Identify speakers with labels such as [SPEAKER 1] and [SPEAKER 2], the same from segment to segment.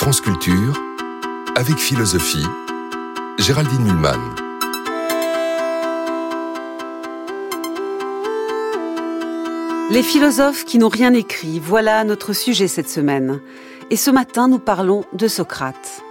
[SPEAKER 1] France Culture, avec philosophie, Géraldine Mühlmann.
[SPEAKER 2] Les philosophes qui n'ont rien écrit, voilà notre sujet cette semaine. Et ce matin, nous parlons de Socrate.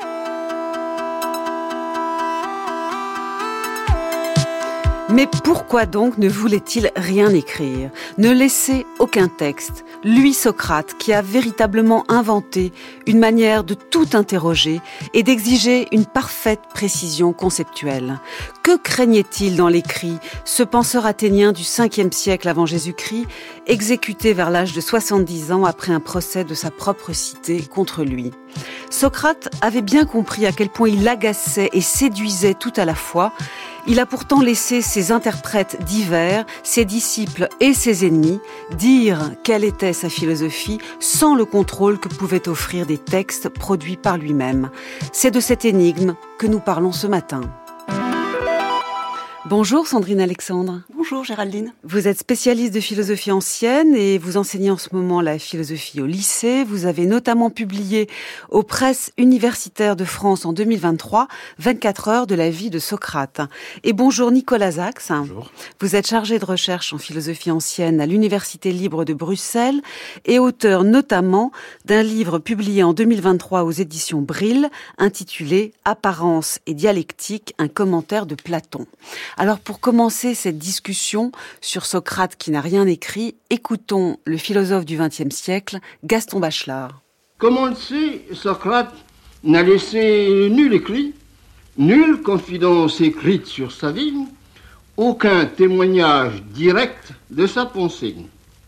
[SPEAKER 2] Mais pourquoi donc ne voulait-il rien écrire, ne laisser aucun texte ? Lui, Socrate, qui a véritablement inventé une manière de tout interroger et d'exiger une parfaite précision conceptuelle. Que craignait-il dans l'écrit, ce penseur athénien du 5e siècle avant Jésus-Christ, exécuté vers l'âge de 70 ans après un procès de sa propre cité contre lui ? Socrate avait bien compris à quel point il agaçait et séduisait tout à la fois. Il a pourtant laissé ses interprètes divers, ses disciples et ses ennemis, dire quelle était sa philosophie sans le contrôle que pouvaient offrir des textes produits par lui-même. C'est de cette énigme que nous parlons ce matin. Bonjour Sandrine Alexandre.
[SPEAKER 3] Bonjour Géraldine.
[SPEAKER 2] Vous êtes spécialiste de philosophie ancienne et vous enseignez en ce moment la philosophie au lycée. Vous avez notamment publié aux presses universitaires de France en 2023 24 heures de la vie de Socrate. Et bonjour Nicolas Zax.
[SPEAKER 4] Bonjour.
[SPEAKER 2] Vous êtes chargé de recherche en philosophie ancienne à l'Université libre de Bruxelles et auteur notamment d'un livre publié en 2023 aux éditions Brill intitulé « Apparence et dialectique, un commentaire de Platon ». Alors pour commencer cette discussion sur Socrate qui n'a rien écrit, écoutons le philosophe du XXe siècle, Gaston Bachelard.
[SPEAKER 4] Comme on le sait, Socrate n'a laissé nul écrit, nulle confidence écrite sur sa vie, aucun témoignage direct de sa pensée.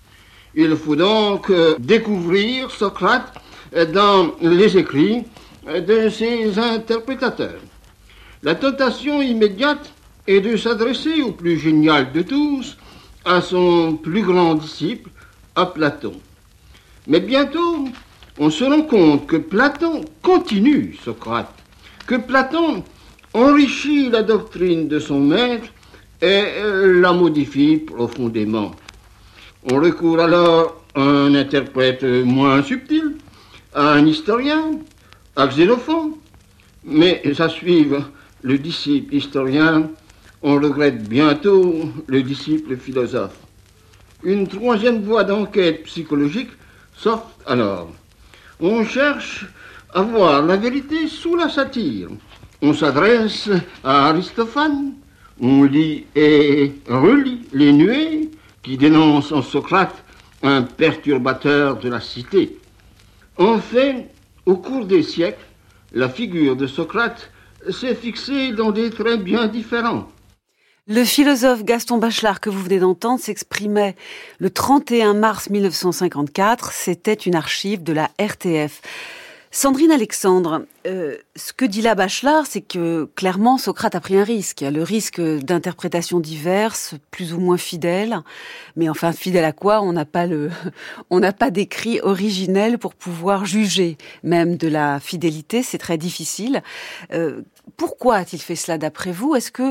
[SPEAKER 4] Il faut donc découvrir Socrate dans les écrits de ses interprétateurs. La tentation immédiate est de s'adresser au plus génial de tous, à son plus grand disciple, à Platon. Mais bientôt, on se rend compte que Platon continue Socrate, que Platon enrichit la doctrine de son maître et la modifie profondément. On recourt alors à un interprète moins subtil, à un historien, à Xénophon, mais à suivre le disciple historien, on regrette bientôt le disciple philosophe. Une troisième voie d'enquête psychologique s'offre alors. On cherche à voir la vérité sous la satire. On s'adresse à Aristophane, on lit et relit les nuées qui dénoncent en Socrate un perturbateur de la cité. Enfin, au cours des siècles, la figure de Socrate s'est fixée dans des traits bien différents.
[SPEAKER 2] Le philosophe Gaston Bachelard que vous venez d'entendre s'exprimait le 31 mars 1954. C'était une archive de la RTF. Sandrine Alexandre, ce que dit là Bachelard, c'est que clairement Socrate a pris un risque. Il y a le risque d'interprétations diverses, plus ou moins fidèles. Mais enfin, fidèle à quoi ? On n'a pas d'écrit originel pour pouvoir juger. Même de la fidélité, c'est très difficile. Pourquoi a-t-il fait cela d'après vous ? Est-ce que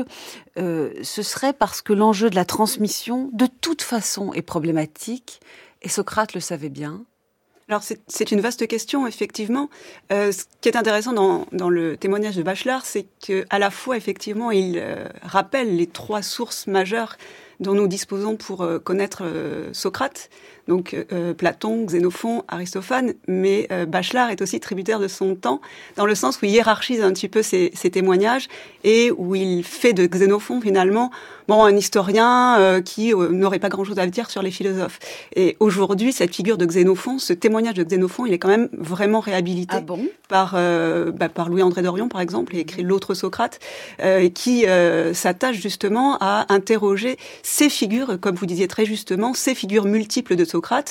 [SPEAKER 2] ce serait parce que l'enjeu de la transmission, de toute façon, est problématique et Socrate le savait bien ?
[SPEAKER 3] Alors c'est une vaste question, effectivement. Ce qui est intéressant dans le témoignage de Bachelard, c'est qu'à la fois, effectivement, il rappelle les trois sources majeures dont nous disposons pour connaître Socrate, donc Platon, Xénophon, Aristophane, mais Bachelard est aussi tributaire de son temps, dans le sens où il hiérarchise un petit peu ses témoignages et où il fait de Xénophon, finalement, un historien qui n'aurait pas grand-chose à dire sur les philosophes. Et aujourd'hui, cette figure de Xénophon, ce témoignage de Xénophon, il est quand même vraiment réhabilité par Louis-André Dorion, par exemple, et écrit L'autre Socrate, qui s'attache justement à interroger ces figures, comme vous disiez très justement, ces figures multiples de Socrate,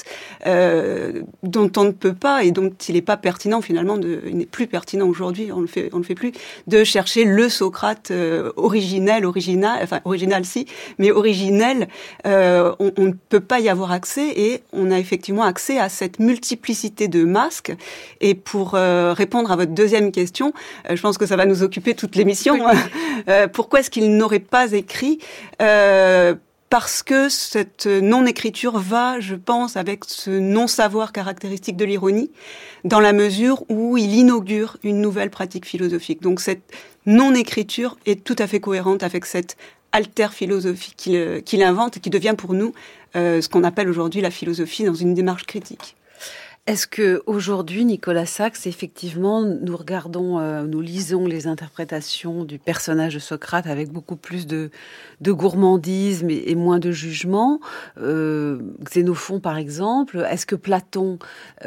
[SPEAKER 3] dont on ne peut pas, et dont il n'est pas pertinent finalement, il n'est plus pertinent aujourd'hui, on le fait plus, de chercher le Socrate original si, mais originel, on ne peut pas y avoir accès, et on a effectivement accès à cette multiplicité de masques. Et pour répondre à votre deuxième question, je pense que ça va nous occuper toute l'émission. Oui. Pourquoi est-ce qu'il n'aurait pas écrit parce que cette non-écriture va, je pense, avec ce non-savoir caractéristique de l'ironie, dans la mesure où il inaugure une nouvelle pratique philosophique. Donc cette non-écriture est tout à fait cohérente avec cette alter-philosophie qu'il invente et qui devient pour nous ce qu'on appelle aujourd'hui la philosophie dans une démarche critique.
[SPEAKER 2] Est-ce que aujourd'hui, Nicolas Sachs, effectivement, nous lisons les interprétations du personnage de Socrate avec beaucoup plus de gourmandisme et moins de jugement. Xénophon, par exemple. Est-ce que Platon,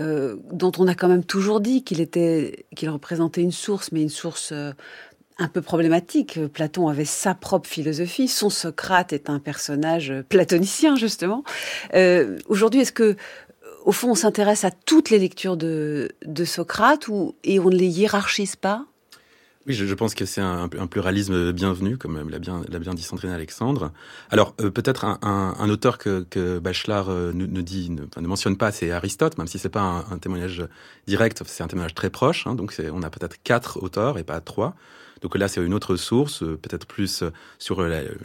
[SPEAKER 2] dont on a quand même toujours dit qu'il représentait une source, mais une source un peu problématique. Platon avait sa propre philosophie. Son Socrate est un personnage platonicien, justement. Aujourd'hui, est-ce que au fond, on s'intéresse à toutes les lectures de Socrate et on ne les hiérarchise pas?
[SPEAKER 5] Oui, je pense que c'est un pluralisme bienvenu, comme l'a bien dit Sandrine Alexandre. Alors, peut-être un auteur que Bachelard ne mentionne pas, c'est Aristote, même si c'est pas un témoignage direct, c'est un témoignage très proche. Donc, on a peut-être 4 auteurs et pas 3. Donc là, c'est une autre source, peut-être plus sur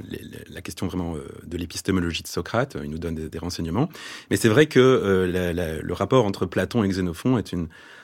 [SPEAKER 5] la question vraiment de l'épistémologie de Socrate. Il nous donne des renseignements. Mais c'est vrai que le rapport entre Platon et Xénophon est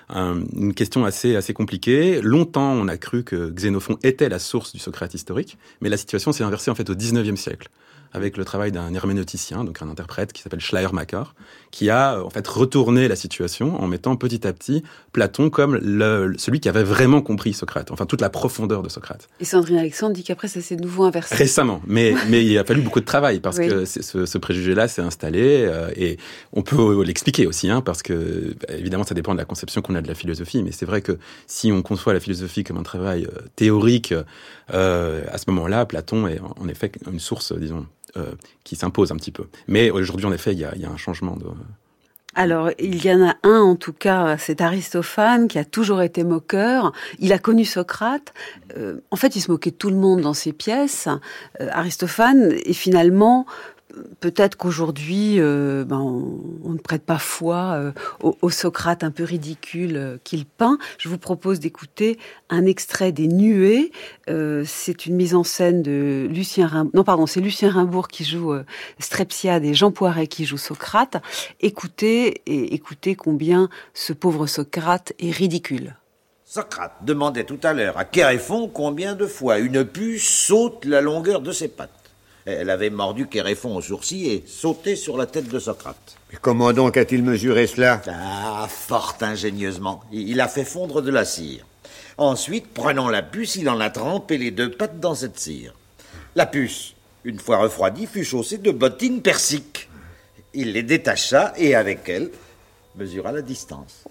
[SPEAKER 5] une question assez compliquée. Longtemps, on a cru que Xénophon était la source du Socrate historique, mais la situation s'est inversée en fait au XIXe siècle, avec le travail d'un herméneuticien, donc un interprète qui s'appelle Schleiermacher, qui a en fait retourné la situation en mettant petit à petit Platon comme celui qui avait vraiment compris Socrate, enfin toute la profondeur de Socrate.
[SPEAKER 2] Et Sandrine Alexandre dit qu'après ça s'est de nouveau inversé.
[SPEAKER 5] Récemment, mais il a fallu beaucoup de travail parce que ce préjugé-là s'est installé et on peut l'expliquer aussi, parce que évidemment ça dépend de la conception qu'on a de la philosophie, mais c'est vrai que si on conçoit la philosophie comme un travail théorique, à ce moment-là, Platon est en effet une source, disons, qui s'impose un petit peu. Mais aujourd'hui, en effet, il y a un changement de...
[SPEAKER 2] Alors, il y en a un, en tout cas, c'est Aristophane, qui a toujours été moqueur. Il a connu Socrate. En fait, il se moquait de tout le monde dans ses pièces. Aristophane, et finalement... Peut-être qu'aujourd'hui, on ne prête pas foi au Socrate un peu ridicule qu'il peint. Je vous propose d'écouter un extrait des Nuées. C'est une mise en scène de Lucien Rimbourg. Non, pardon, c'est Lucien Rimbourg qui joue Strepsiade et Jean Poiret qui joue Socrate. Écoutez combien ce pauvre Socrate est ridicule.
[SPEAKER 6] Socrate demandait tout à l'heure à Chéréphon combien de fois une puce saute la longueur de ses pattes. Elle avait mordu Chéréphon au sourcil et sauté sur la tête de Socrate.
[SPEAKER 7] Mais comment donc a-t-il mesuré cela?
[SPEAKER 6] Fort ingénieusement. Il a fait fondre de la cire. Ensuite, prenant la puce, il en a trempé les 2 pattes dans cette cire. La puce, une fois refroidie, fut chaussée de bottines persiques. Il les détacha et, avec elles, mesura la distance.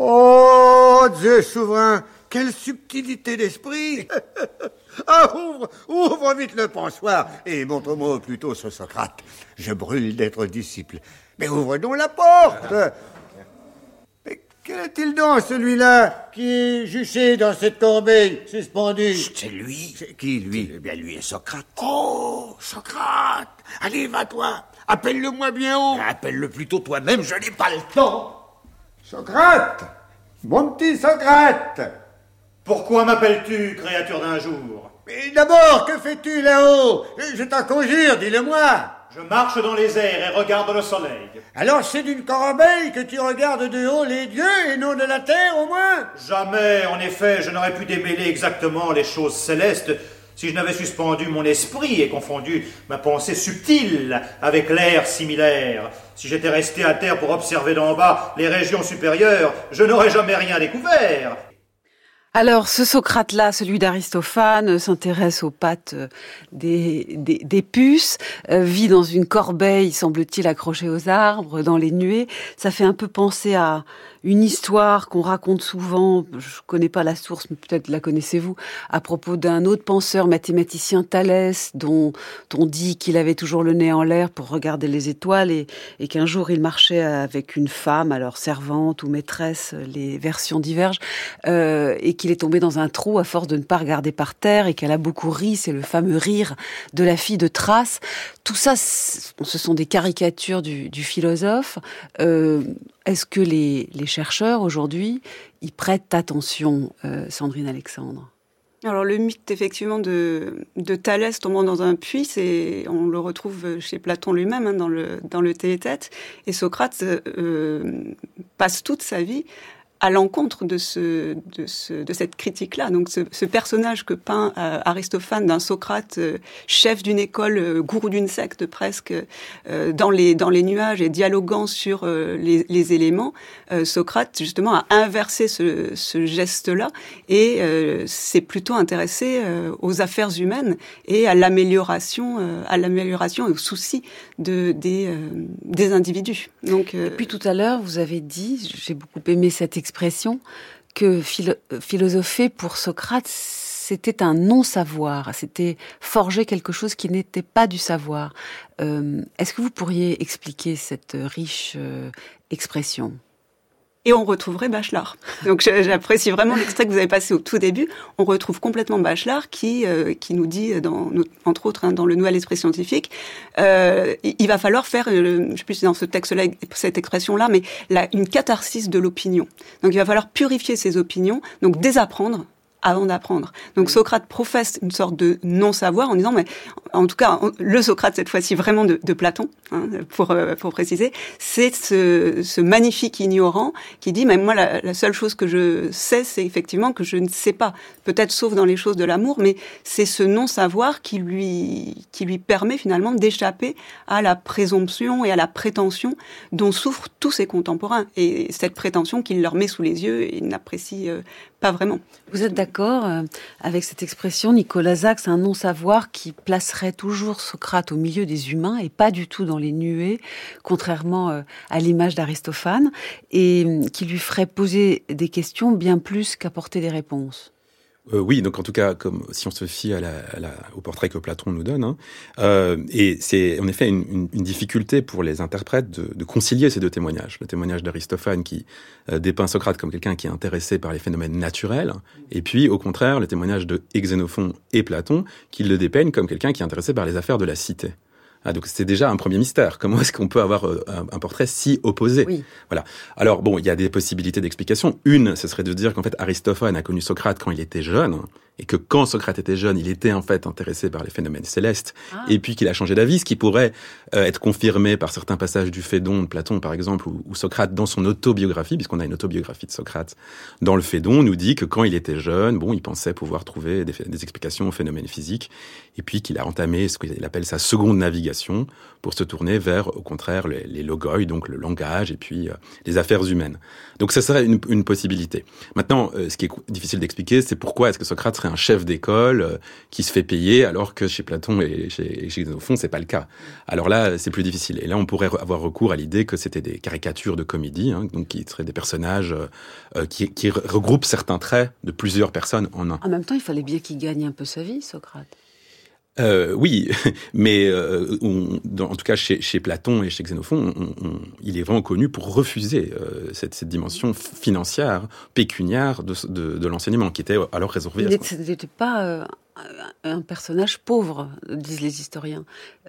[SPEAKER 7] Oh, Dieu souverain! Quelle subtilité d'esprit! Ouvre vite le pensoir et montre-moi plutôt ce Socrate. Je brûle d'être disciple. Mais ouvre donc la porte! Mais quel est-il donc, celui-là, qui est juché dans cette corbeille suspendue?
[SPEAKER 6] C'est lui.
[SPEAKER 7] C'est qui, lui?
[SPEAKER 6] Eh bien, lui est Socrate.
[SPEAKER 7] Oh, Socrate! Allez, va-toi! Appelle-le-moi bien haut!
[SPEAKER 6] Appelle-le plutôt toi-même, je n'ai pas le temps.
[SPEAKER 7] Socrate! Mon petit Socrate!
[SPEAKER 8] Pourquoi m'appelles-tu, créature d'un jour?
[SPEAKER 7] Mais d'abord, que fais-tu là-haut? Je t'en conjure, dis-le-moi.
[SPEAKER 8] Je marche dans les airs et regarde le soleil.
[SPEAKER 7] Alors c'est d'une corbeille que tu regardes de haut les dieux et non de la terre, au moins?
[SPEAKER 8] Jamais, en effet, je n'aurais pu démêler exactement les choses célestes si je n'avais suspendu mon esprit et confondu ma pensée subtile avec l'air similaire. Si j'étais resté à terre pour observer d'en bas les régions supérieures, je n'aurais jamais rien découvert.
[SPEAKER 2] Alors, ce Socrate-là, celui d'Aristophane, s'intéresse aux pattes des puces, vit dans une corbeille, semble-t-il, accrochée aux arbres, dans les nuées. Ça fait un peu penser à une histoire qu'on raconte souvent, je connais pas la source, mais peut-être la connaissez-vous, à propos d'un autre penseur mathématicien, Thalès, dont on dit qu'il avait toujours le nez en l'air pour regarder les étoiles et qu'un jour il marchait avec une femme, alors servante ou maîtresse, les versions divergent, et qu'il est tombé dans un trou à force de ne pas regarder par terre et qu'elle a beaucoup ri, c'est le fameux rire de la fille de Thrace. Tout ça, ce sont des caricatures du philosophe. Est-ce que les chercheurs, aujourd'hui, y prêtent attention, Sandrine Alexandre?
[SPEAKER 3] Alors le mythe effectivement de Thalès tombant dans un puits, on le retrouve chez Platon lui-même dans le Théétète, et Socrate passe toute sa vie à l'encontre de cette critique-là. Donc ce personnage que peint Aristophane d'un Socrate chef d'une école, gourou d'une secte presque, dans les nuages et dialoguant sur les éléments, Socrate justement a inversé ce geste-là et s'est plutôt intéressé aux affaires humaines et à l'amélioration et au souci des individus. Donc,
[SPEAKER 2] et puis tout à l'heure, vous avez dit, j'ai beaucoup aimé cette expression, que philosopher pour Socrate, c'était un non-savoir, c'était forger quelque chose qui n'était pas du savoir. Est-ce que vous pourriez expliquer cette riche expression ?
[SPEAKER 3] Et on retrouverait Bachelard. Donc j'apprécie vraiment l'extrait que vous avez passé au tout début. On retrouve complètement Bachelard qui nous dit, entre autres, dans le Nouvel Esprit scientifique, il va falloir faire, je sais plus si c'est dans ce texte-là, cette expression-là, mais une catharsis de l'opinion. Donc il va falloir purifier ses opinions, donc désapprendre avant d'apprendre. Donc Socrate professe une sorte de non-savoir en disant, mais en tout cas, le Socrate cette fois-ci vraiment de Platon, pour préciser, c'est ce magnifique ignorant qui dit, mais moi la seule chose que je sais, c'est effectivement que je ne sais pas, peut-être sauf dans les choses de l'amour, mais c'est ce non-savoir qui lui permet finalement d'échapper à la présomption et à la prétention dont souffrent tous ses contemporains. Et cette prétention qu'il leur met sous les yeux, ils n'apprécient pas vraiment.
[SPEAKER 2] Vous êtes d'accord avec cette expression, Nicolas Sachs, un non-savoir qui placerait toujours Socrate au milieu des humains et pas du tout dans les nuées, contrairement à l'image d'Aristophane, et qui lui ferait poser des questions bien plus qu'apporter des réponses?
[SPEAKER 5] Oui, donc en tout cas, comme si on se fie au portrait que Platon nous donne, et c'est en effet une difficulté pour les interprètes de concilier ces deux témoignages. Le témoignage d'Aristophane qui dépeint Socrate comme quelqu'un qui est intéressé par les phénomènes naturels, et puis au contraire le témoignage de Xénophon et Platon qui le dépeignent comme quelqu'un qui est intéressé par les affaires de la cité. Donc c'est déjà un premier mystère. Comment est-ce qu'on peut avoir un portrait si opposé?
[SPEAKER 2] Oui.
[SPEAKER 5] Voilà. Alors bon, il y a des possibilités d'explication. Une, ce serait de dire qu'en fait Aristophane a connu Socrate quand il était jeune, et que quand Socrate était jeune, il était en fait intéressé par les phénomènes célestes, et puis qu'il a changé d'avis, ce qui pourrait être confirmé par certains passages du Phédon de Platon, par exemple, où Socrate, dans son autobiographie, puisqu'on a une autobiographie de Socrate, dans le Phédon, nous dit que quand il était jeune, il pensait pouvoir trouver des explications aux phénomènes physiques, et puis qu'il a entamé ce qu'il appelle sa seconde navigation pour se tourner vers, au contraire, les logoi, donc le langage, et puis les affaires humaines. Donc ça serait une possibilité. Maintenant, ce qui est difficile d'expliquer, c'est pourquoi est-ce que Socrate serait un chef d'école qui se fait payer, alors que chez Platon et chez Xénophon, c'est pas le cas. Alors là, c'est plus difficile. Et là, on pourrait avoir recours à l'idée que c'était des caricatures de comédie, donc qui seraient des personnages qui regroupent certains traits de plusieurs personnes en un.
[SPEAKER 2] En même temps, il fallait bien qu'il gagne un peu sa vie, Socrate.
[SPEAKER 5] Oui, mais en tout cas chez Platon et chez Xénophon, il est vraiment connu pour refuser cette dimension financière, pécuniaire de l'enseignement, qui était alors réservé à ce.
[SPEAKER 2] Il n'était pas un personnage pauvre, disent les historiens.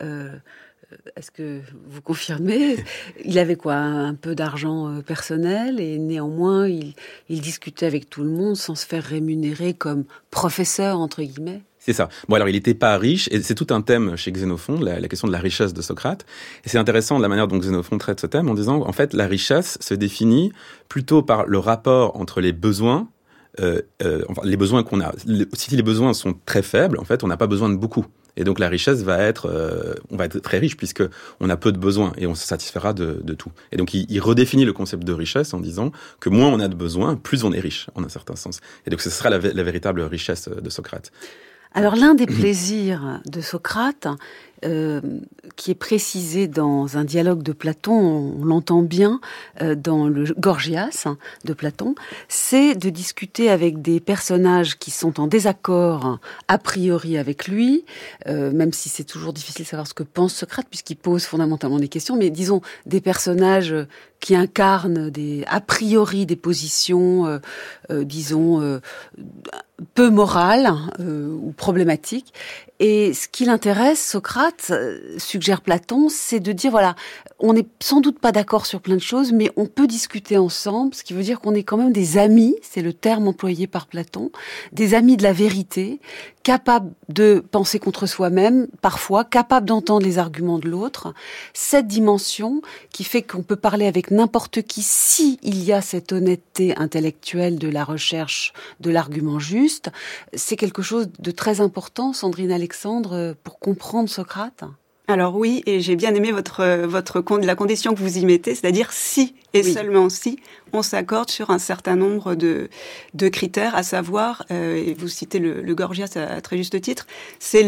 [SPEAKER 2] Est-ce que vous confirmez? Il avait quoi? Un peu d'argent personnel, et néanmoins, il discutait avec tout le monde sans se faire rémunérer comme professeur, entre guillemets.
[SPEAKER 5] C'est ça. Bon, alors, il n'était pas riche, et c'est tout un thème chez Xénophon, la question de la richesse de Socrate. Et c'est intéressant de la manière dont Xénophon traite ce thème en disant, en fait, la richesse se définit plutôt par le rapport entre les besoins, les besoins qu'on a. Si les besoins sont très faibles, en fait, on n'a pas besoin de beaucoup. Et donc la richesse va être, on va être très riche puisque on a peu de besoins et on se satisfera de tout. Et donc il redéfinit le concept de richesse en disant que moins on a de besoins, plus on est riche en un certain sens. Et donc ce sera la véritable richesse de Socrate.
[SPEAKER 2] Alors l'un des plaisirs de Socrate, qui est précisé dans un dialogue de Platon, on l'entend bien dans le Gorgias de Platon, c'est de discuter avec des personnages qui sont en désaccord a priori avec lui, même si c'est toujours difficile de savoir ce que pense Socrate puisqu'il pose fondamentalement des questions, mais disons des personnages qui incarnent a priori des positions, disons, peu morales ou problématiques. Et ce qui l'intéresse, Socrate, Socrate, suggère Platon, c'est de dire, voilà, on n'est sans doute pas d'accord sur plein de choses, mais on peut discuter ensemble, ce qui veut dire qu'on est quand même des amis, c'est le terme employé par Platon, des amis de la vérité, capables de penser contre soi-même, parfois, capables d'entendre les arguments de l'autre. Cette dimension qui fait qu'on peut parler avec n'importe qui si il y a cette honnêteté intellectuelle de la recherche de l'argument juste, c'est quelque chose de très important, Sandrine Alexandre, pour comprendre Socrate.
[SPEAKER 3] Alors oui, et j'ai bien aimé la condition que vous y mettez, c'est-à-dire si et seulement si on s'accorde sur un certain nombre de critères, à savoir, et vous citez le Gorgias à très juste titre, c'est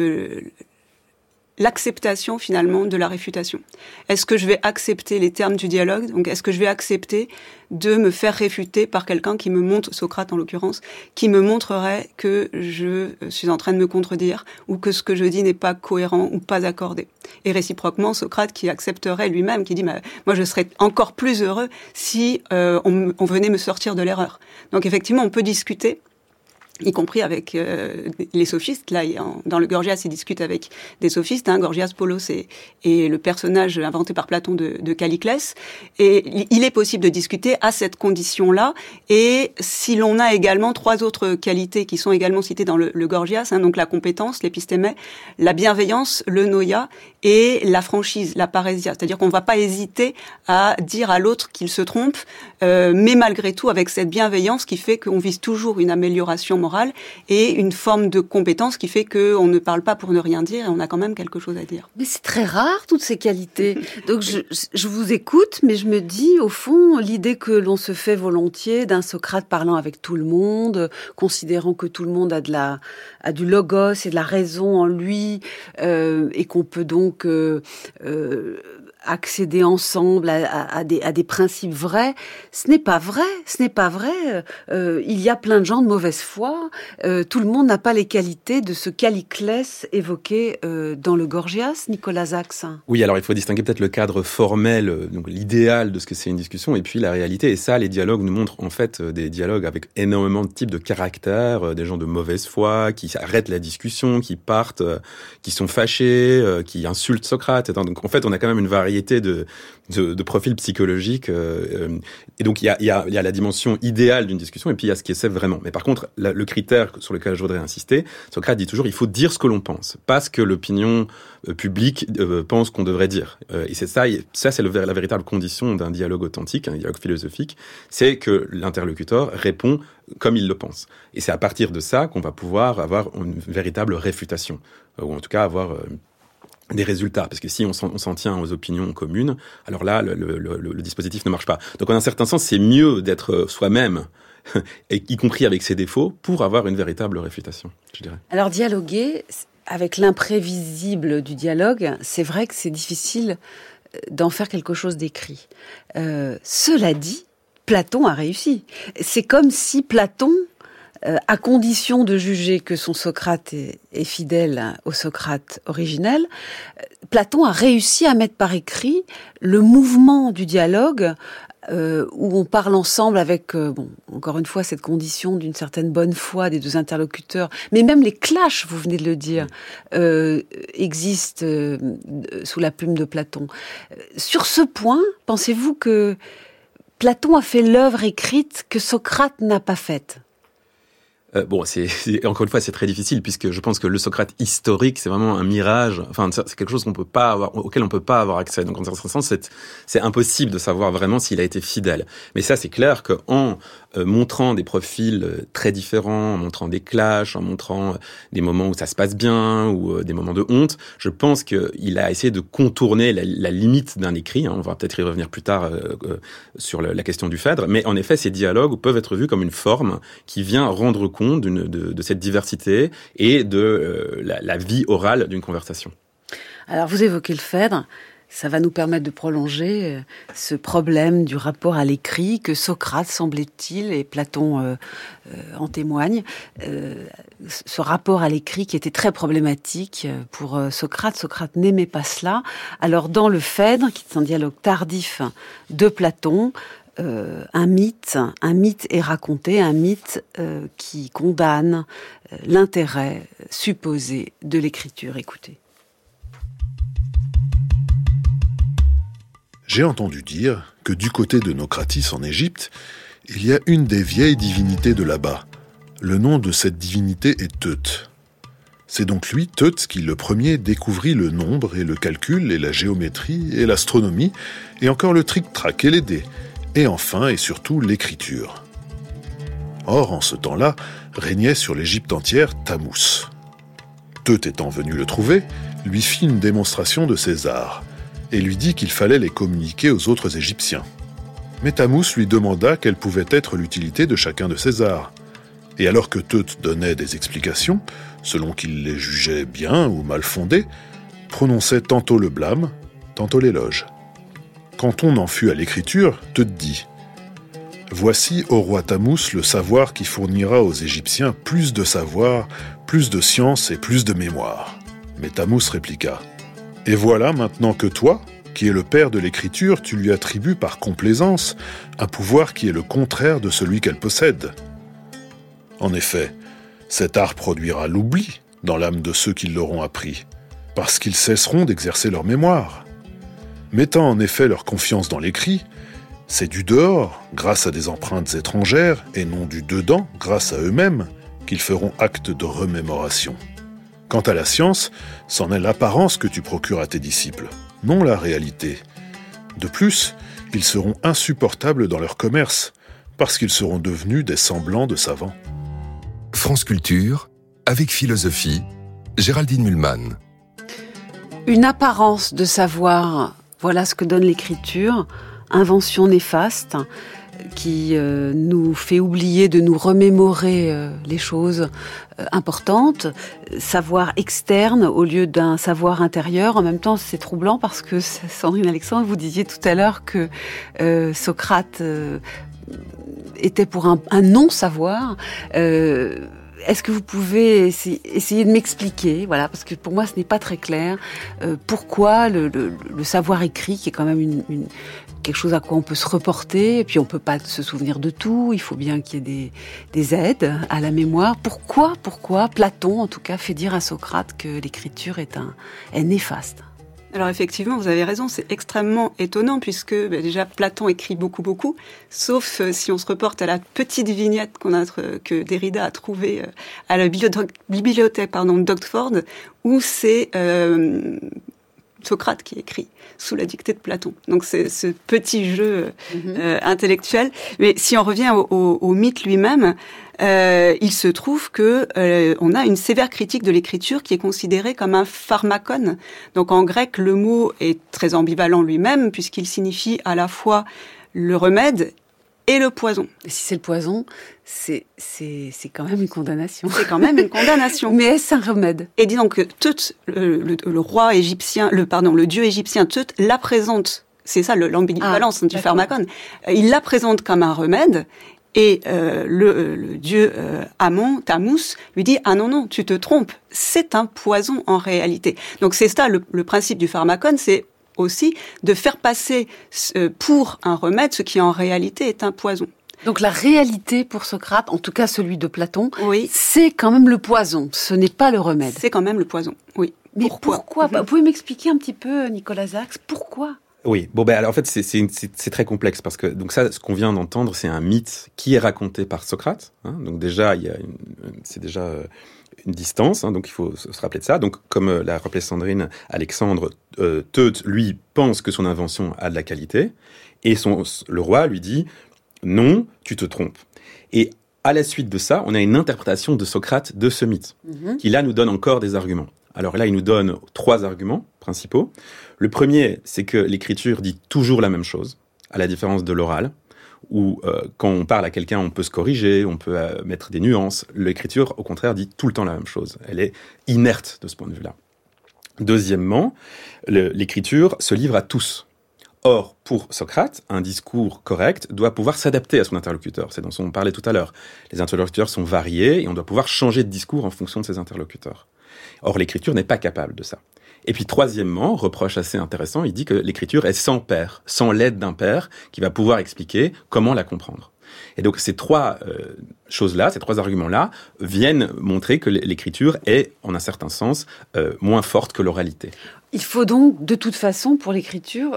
[SPEAKER 3] l'acceptation finalement de la réfutation. Est-ce que je vais accepter les termes du dialogue? Donc est-ce que je vais accepter de me faire réfuter par quelqu'un qui me montre, Socrate en l'occurrence, qui me montrerait que je suis en train de me contredire ou que ce que je dis n'est pas cohérent ou pas accordé. Et réciproquement, Socrate qui accepterait lui-même, qui dit moi je serais encore plus heureux si on venait me sortir de l'erreur. Donc effectivement, on peut discuter, y compris avec les sophistes. Là, dans le Gorgias, il discute avec des sophistes. Gorgias Polos est le personnage inventé par Platon de Calliclès. Et il est possible de discuter à cette condition-là. Et si l'on a également 3 autres qualités qui sont également citées dans le Gorgias, donc la compétence, l'épistémé, la bienveillance, le noia, et la franchise, la parésia. C'est-à-dire qu'on ne va pas hésiter à dire à l'autre qu'il se trompe, mais malgré tout avec cette bienveillance qui fait qu'on vise toujours une amélioration morale et une forme de compétence qui fait qu'on ne parle pas pour ne rien dire et on a quand même quelque chose à dire.
[SPEAKER 2] Mais c'est très rare, toutes ces qualités. Donc je vous écoute, mais je me dis, au fond, l'idée que l'on se fait volontiers d'un Socrate parlant avec tout le monde, considérant que tout le monde a du logos et de la raison en lui, et qu'on peut donc accéder ensemble à des principes vrais, ce n'est pas vrai. Il y a plein de gens de mauvaise foi. Tout le monde n'a pas les qualités de ce Calliclès évoqué dans le Gorgias, Nicolas Sachs.
[SPEAKER 5] Oui, alors il faut distinguer peut-être le cadre formel, donc l'idéal de ce que c'est une discussion, et puis la réalité. Et ça, les dialogues nous montrent en fait des dialogues avec énormément de types de caractères, des gens de mauvaise foi, qui arrêtent la discussion, qui partent, qui sont fâchés, qui insultent Socrate. Donc en fait, on a quand même une variété de profils psychologiques. Et donc il y a la dimension idéale d'une discussion, et puis il y a ce qui est vraiment. Mais par contre, le critère sur lequel je voudrais insister, Socrate dit toujours, il faut dire ce que l'on pense, pas ce que l'opinion publique pense qu'on devrait dire. Et c'est ça c'est la véritable condition d'un dialogue authentique, un dialogue philosophique, c'est que l'interlocuteur répond comme il le pense. Et c'est à partir de ça qu'on va pouvoir avoir une véritable réfutation, ou en tout cas avoir des résultats, parce que si on s'en tient aux opinions communes, alors là, le dispositif ne marche pas. Donc en un certain sens, c'est mieux d'être soi-même, et y compris avec ses défauts, pour avoir une véritable réfutation, je dirais.
[SPEAKER 2] Alors dialoguer, avec l'imprévisible du dialogue, c'est vrai que c'est difficile d'en faire quelque chose d'écrit. Cela dit, Platon a réussi. C'est comme si Platon, à condition de juger que son Socrate est fidèle au Socrate originel, Platon a réussi à mettre par écrit le mouvement du dialogue où on parle ensemble avec, encore une fois, cette condition d'une certaine bonne foi des deux interlocuteurs. Mais même les clashs, vous venez de le dire, existent sous la plume de Platon. Sur ce point, pensez-vous que Platon a fait l'œuvre écrite que Socrate n'a pas faite ?
[SPEAKER 5] Encore une fois, c'est très difficile, puisque je pense que le Socrate historique, c'est vraiment un mirage. Enfin, c'est quelque chose auquel on peut pas avoir accès. Donc, en certain sens, c'est impossible de savoir vraiment s'il a été fidèle. Mais ça, c'est clair qu'en montrant des profils très différents, en montrant des clashs, en montrant des moments où ça se passe bien, ou des moments de honte, je pense qu'il a essayé de contourner la limite d'un écrit. On va peut-être y revenir plus tard sur la question du Phèdre. Mais en effet, ces dialogues peuvent être vus comme une forme qui vient rendre compte de cette diversité et de la vie orale d'une conversation.
[SPEAKER 2] Alors, vous évoquez le Phèdre. Ça va nous permettre de prolonger ce problème du rapport à l'écrit que Socrate, semblait-il, et Platon en témoigne, ce rapport à l'écrit qui était très problématique pour Socrate. Socrate n'aimait pas cela. Alors, dans le Phèdre, qui est un dialogue tardif de Platon, un mythe est raconté, un mythe qui condamne l'intérêt supposé de l'écriture. Écoutez.
[SPEAKER 9] J'ai entendu dire que du côté de Naucratis en Égypte, il y a une des vieilles divinités de là-bas. Le nom de cette divinité est Teut. C'est donc lui, Teut, qui le premier découvrit le nombre et le calcul et la géométrie et l'astronomie et encore le tric-trac et les dés, et enfin et surtout l'écriture. Or, en ce temps-là, régnait sur l'Égypte entière Thammuz. Teut étant venu le trouver, lui fit une démonstration de ses arts et lui dit qu'il fallait les communiquer aux autres Égyptiens. Mais Thammuz lui demanda quelle pouvait être l'utilité de chacun de ces arts. Et alors que Teut donnait des explications, selon qu'il les jugeait bien ou mal fondées, prononçait tantôt le blâme, tantôt l'éloge. Quand on en fut à l'écriture, Teut dit « Voici, ô roi Thammuz, le savoir qui fournira aux Égyptiens plus de savoir, plus de science et plus de mémoire. » Mais Thammuz répliqua « Et voilà maintenant que toi, qui es le père de l'écriture, tu lui attribues par complaisance un pouvoir qui est le contraire de celui qu'elle possède. En effet, cet art produira l'oubli dans l'âme de ceux qui l'auront appris, parce qu'ils cesseront d'exercer leur mémoire. Mettant en effet leur confiance dans l'écrit, c'est du dehors, grâce à des empreintes étrangères, et non du dedans, grâce à eux-mêmes, qu'ils feront acte de remémoration. Quant à la science, c'en est l'apparence que tu procures à tes disciples, non la réalité. De plus, ils seront insupportables dans leur commerce, parce qu'ils seront devenus des semblants de savants.
[SPEAKER 1] France Culture, avec philosophie, Géraldine Mühlmann.
[SPEAKER 2] Une apparence de savoir, voilà ce que donne l'écriture, invention néfaste, qui nous fait oublier de nous remémorer les choses importantes, savoir externe au lieu d'un savoir intérieur. En même temps, c'est troublant parce que, Sandrine Alexandre, vous disiez tout à l'heure que Socrate était pour un non-savoir. Est-ce que vous pouvez essayer de m'expliquer, voilà, parce que pour moi ce n'est pas très clair, pourquoi le savoir écrit, qui est quand même quelque chose à quoi on peut se reporter, et puis on peut pas se souvenir de tout, il faut bien qu'il y ait des aides à la mémoire. Pourquoi Platon, en tout cas, fait dire à Socrate que l'écriture est néfaste?
[SPEAKER 3] Alors effectivement, vous avez raison, c'est extrêmement étonnant puisque déjà Platon écrit beaucoup, sauf si on se reporte à la petite vignette que Derrida a trouvée à la bibliothèque d'Oxford, où c'est Socrate qui écrit sous la dictée de Platon. Donc c'est ce petit jeu intellectuel. Mais si on revient au mythe lui-même, il se trouve que on a une sévère critique de l'écriture qui est considérée comme un pharmakon. Donc en grec, le mot est très ambivalent lui-même puisqu'il signifie à la fois le remède et le poison.
[SPEAKER 2] Et si c'est le poison, c'est quand même une condamnation.
[SPEAKER 3] C'est quand même une condamnation.
[SPEAKER 2] Mais est-ce un remède? Et
[SPEAKER 3] dis donc, Teut, le roi égyptien, le dieu égyptien Teut, la présente, c'est ça l'ambivalence du pharmakon, il la présente comme un remède, et le dieu Amon, Thammuz, lui dit « Ah non, tu te trompes, c'est un poison en réalité ». Donc c'est ça le principe du pharmakon, c'est aussi de faire passer pour un remède ce qui en réalité est un poison.
[SPEAKER 2] Donc la réalité pour Socrate, en tout cas celui de Platon,
[SPEAKER 3] oui,
[SPEAKER 2] c'est quand même le poison, ce n'est pas le remède.
[SPEAKER 3] C'est quand même le poison, oui.
[SPEAKER 2] Mais pourquoi Vous pouvez m'expliquer un petit peu, Nicolas Sachs, pourquoi?
[SPEAKER 5] Oui, alors en fait c'est très complexe parce que donc ça, ce qu'on vient d'entendre, c'est un mythe qui est raconté par Socrate. Donc déjà c'est déjà une distance, donc il faut se rappeler de ça. Donc comme l'a rappelé Sandrine Alexandre, Teut lui pense que son invention a de la qualité et le roi lui dit non, tu te trompes. Et à la suite de ça, on a une interprétation de Socrate de ce mythe qui là nous donne encore des arguments. Alors là, il nous donne 3 arguments principaux. Le premier, c'est que l'écriture dit toujours la même chose, à la différence de l'oral, où quand on parle à quelqu'un, on peut se corriger, on peut mettre des nuances. L'écriture, au contraire, dit tout le temps la même chose. Elle est inerte de ce point de vue-là. Deuxièmement, l'écriture se livre à tous. Or, pour Socrate, un discours correct doit pouvoir s'adapter à son interlocuteur. C'est dont on parlait tout à l'heure. Les interlocuteurs sont variés et on doit pouvoir changer de discours en fonction de ses interlocuteurs. Or, l'écriture n'est pas capable de ça. Et puis, troisièmement, reproche assez intéressant, il dit que l'écriture est sans père, sans l'aide d'un père qui va pouvoir expliquer comment la comprendre. Et donc, ces 3 choses-là, ces 3 arguments-là, viennent montrer que l'écriture est, en un certain sens, moins forte que l'oralité.
[SPEAKER 2] Il faut donc, de toute façon, pour l'écriture,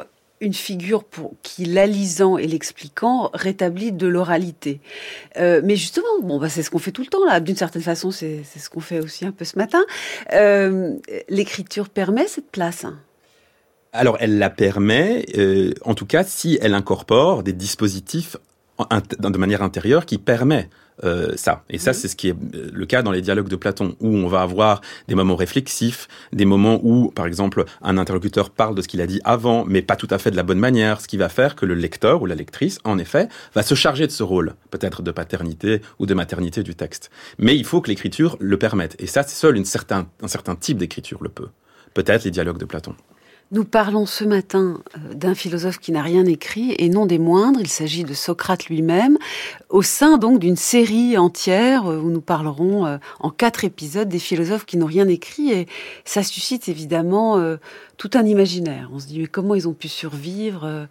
[SPEAKER 2] une figure qui, la lisant et l'expliquant, rétablit de l'oralité. Mais justement, c'est ce qu'on fait tout le temps, là. D'une certaine façon, c'est ce qu'on fait aussi un peu ce matin. L'écriture permet cette place.
[SPEAKER 5] Alors, elle la permet, en tout cas, si elle incorpore des dispositifs de manière intérieure qui permet ça. Et ça, c'est ce qui est le cas dans les dialogues de Platon, où on va avoir des moments réflexifs, des moments où, par exemple, un interlocuteur parle de ce qu'il a dit avant, mais pas tout à fait de la bonne manière, ce qui va faire que le lecteur ou la lectrice, en effet, va se charger de ce rôle, peut-être de paternité ou de maternité du texte. Mais il faut que l'écriture le permette. Et ça, seul un certain type d'écriture le peut. Peut-être les dialogues de Platon.
[SPEAKER 2] Nous parlons ce matin d'un philosophe qui n'a rien écrit, et non des moindres, il s'agit de Socrate lui-même, au sein donc d'une série entière où nous parlerons en 4 épisodes des philosophes qui n'ont rien écrit, et ça suscite évidemment tout un imaginaire. On se dit, mais comment ils ont pu survivre,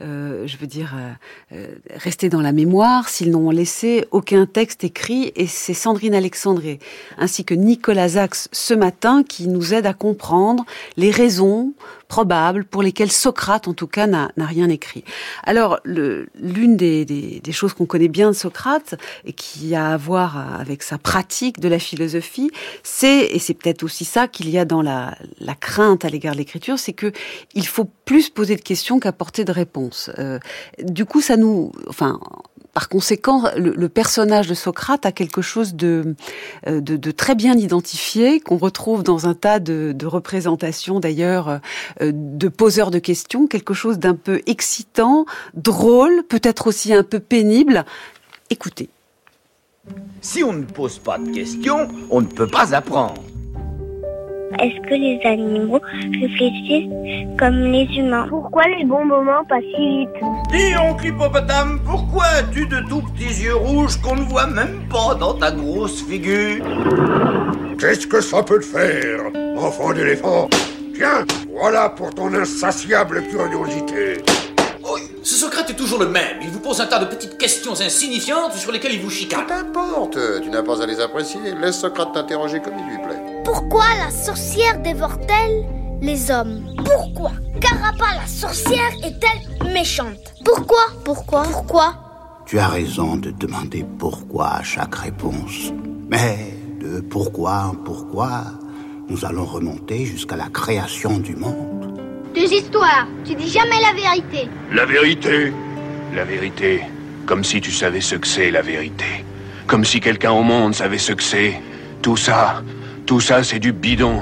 [SPEAKER 2] rester dans la mémoire, s'ils n'ont laissé aucun texte écrit, et c'est Sandrine Alexandré, ainsi que Nicolas Zax ce matin, qui nous aident à comprendre les raisons probables pour lesquelles Socrate, en tout cas, n'a rien écrit. Alors, l'une des choses qu'on connaît bien de Socrate, et qui a à voir avec sa pratique de la philosophie, et c'est peut-être aussi ça qu'il y a dans la crainte à l'égard de l'écriture, c'est que il faut plus poser de questions qu'apporter de réponses. Du coup, par conséquent, le personnage de Socrate a quelque chose de très bien identifié, qu'on retrouve dans un tas de représentations d'ailleurs, de poseurs de questions, quelque chose d'un peu excitant, drôle, peut-être aussi un peu pénible. Écoutez.
[SPEAKER 10] Si on ne pose pas de questions, on ne peut pas apprendre.
[SPEAKER 11] Est-ce que les animaux réfléchissent comme les humains? Pourquoi les bons moments passent si vite?
[SPEAKER 10] Dis, oncle hippopotame, pourquoi as-tu de tout petits yeux rouges qu'on ne voit même pas dans ta grosse figure?
[SPEAKER 12] Qu'est-ce que ça peut te faire, enfant d'éléphant? Tiens, voilà pour ton insatiable curiosité.
[SPEAKER 13] Oh, ce Socrate est toujours le même. Il vous pose un tas de petites questions insignifiantes sur lesquelles il vous chicane.
[SPEAKER 12] Qu'importe, tu n'as pas à les apprécier. Laisse Socrate t'interroger comme il lui plaît.
[SPEAKER 11] Pourquoi la sorcière dévore-t-elle les hommes? Pourquoi Carapa la sorcière est-elle méchante? Pourquoi
[SPEAKER 14] Tu as raison de demander pourquoi à chaque réponse. Mais de pourquoi en pourquoi, nous allons remonter jusqu'à la création du monde.
[SPEAKER 11] Des histoires, tu dis jamais la vérité.
[SPEAKER 12] La vérité? La vérité. Comme si tu savais ce que c'est, la vérité. Comme si quelqu'un au monde savait ce que c'est. Tout ça, c'est du bidon.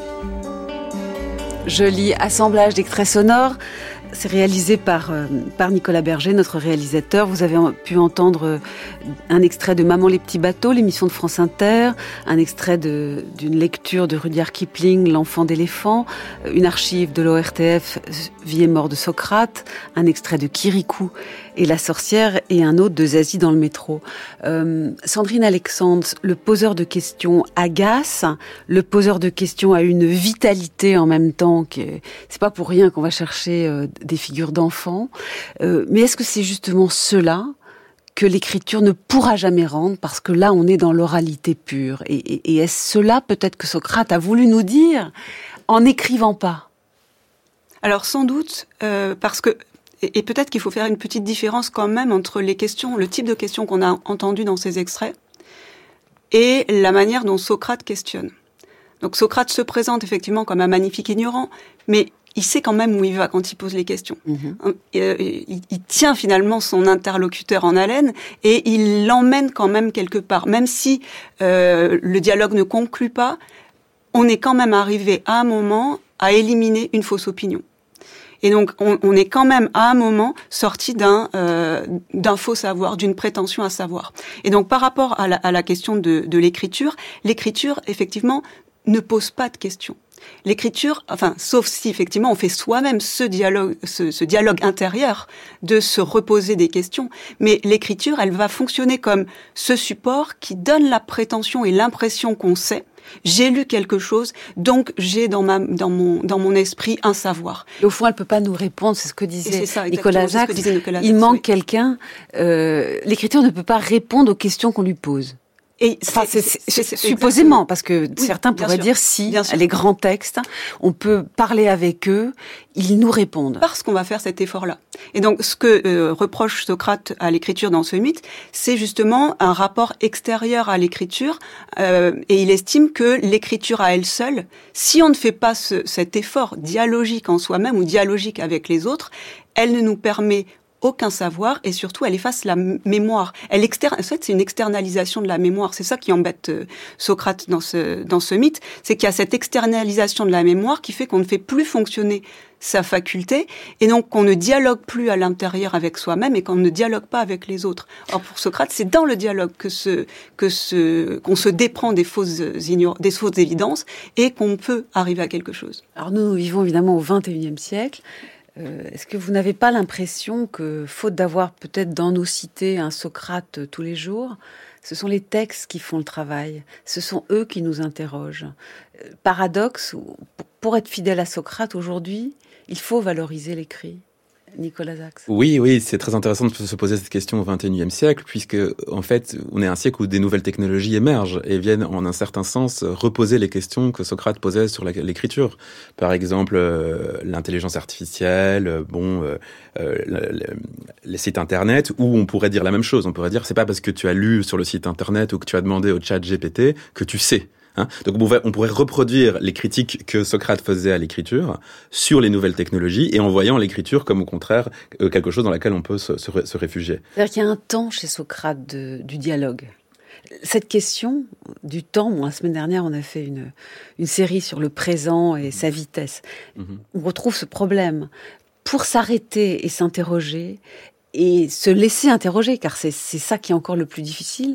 [SPEAKER 2] Joli assemblage d'extraits sonores. C'est réalisé par Nicolas Berger, notre réalisateur. Vous avez pu entendre un extrait de Maman les petits bateaux, l'émission de France Inter, un extrait d'une lecture de Rudyard Kipling, L'enfant d'éléphant, une archive de l'ORTF, Vie et mort de Socrate, un extrait de Kirikou et la sorcière, et un autre de Zazie dans le métro. Sandrine Alexandre, le poseur de questions agace, le poseur de questions a une vitalité en même temps, c'est pas pour rien qu'on va chercher des figures d'enfants. Mais est-ce que c'est justement cela que l'écriture ne pourra jamais rendre, parce que là on est dans l'oralité pure, et est-ce cela peut-être que Socrate a voulu nous dire en n'écrivant pas?
[SPEAKER 3] Alors sans doute, parce que et peut-être qu'il faut faire une petite différence quand même entre les questions, le type de questions qu'on a entendu dans ces extraits, et la manière dont Socrate questionne. Donc Socrate se présente effectivement comme un magnifique ignorant, mais il sait quand même où il va quand il pose les questions. Il tient finalement son interlocuteur en haleine et il l'emmène quand même quelque part. Même si le dialogue ne conclut pas, on est quand même arrivé à un moment à éliminer une fausse opinion. Et donc, on est quand même à un moment sorti d'un faux savoir, d'une prétention à savoir. Et donc, par rapport à la question de l'écriture, effectivement, ne pose pas de questions. L'écriture, sauf si effectivement on fait soi-même ce dialogue intérieur de se reposer des questions. Mais l'écriture, elle va fonctionner comme ce support qui donne la prétention et l'impression qu'on sait. J'ai lu quelque chose, donc j'ai dans mon esprit un savoir.
[SPEAKER 2] Et au fond, elle peut pas nous répondre, c'est ce que disait Nicolas Zax.
[SPEAKER 3] Il
[SPEAKER 2] manque quelqu'un. L'écriture ne peut pas répondre aux questions qu'on lui pose.
[SPEAKER 3] Et
[SPEAKER 2] c'est supposément, parce que certains pourraient dire si les grands textes, on peut parler avec eux, ils nous répondent.
[SPEAKER 3] Parce qu'on va faire cet effort-là. Et donc, ce que reproche Socrate à l'écriture dans ce mythe, c'est justement un rapport extérieur à l'écriture, et il estime que l'écriture à elle seule, si on ne fait pas cet effort dialogique en soi-même ou dialogique avec les autres, elle ne nous permet aucun savoir, et surtout elle efface la mémoire. En fait, c'est une externalisation de la mémoire. C'est ça qui embête Socrate dans ce mythe, c'est qu'il y a cette externalisation de la mémoire qui fait qu'on ne fait plus fonctionner sa faculté, et donc qu'on ne dialogue plus à l'intérieur avec soi-même et qu'on ne dialogue pas avec les autres. Or, pour Socrate, c'est dans le dialogue qu'on se déprend des fausses évidences et qu'on peut arriver à quelque chose.
[SPEAKER 2] Alors nous vivons évidemment au XXIe siècle. Est-ce que vous n'avez pas l'impression que, faute d'avoir peut-être dans nos cités un Socrate tous les jours, ce sont les textes qui font le travail, ce sont eux qui nous interrogent. Paradoxe, pour être fidèle à Socrate aujourd'hui, il faut valoriser l'écrit. Nicolas Sachs.
[SPEAKER 5] Oui, c'est très intéressant de se poser cette question au XXIe siècle, puisque en fait, on est un siècle où des nouvelles technologies émergent et viennent, en un certain sens, reposer les questions que Socrate posait sur l'écriture. Par exemple, l'intelligence artificielle, les sites internet, où on pourrait dire la même chose. On pourrait dire, c'est pas parce que tu as lu sur le site internet ou que tu as demandé au chat GPT que tu sais. Donc on pourrait reproduire les critiques que Socrate faisait à l'écriture sur les nouvelles technologies et en voyant l'écriture comme au contraire quelque chose dans laquelle on peut se réfugier.
[SPEAKER 2] C'est-à-dire qu'il y a un temps chez Socrate du dialogue. Cette question du temps, la semaine dernière on a fait une série sur le présent et sa vitesse. On retrouve ce problème. Pour s'arrêter et s'interroger et se laisser interroger, car c'est ça qui est encore le plus difficile,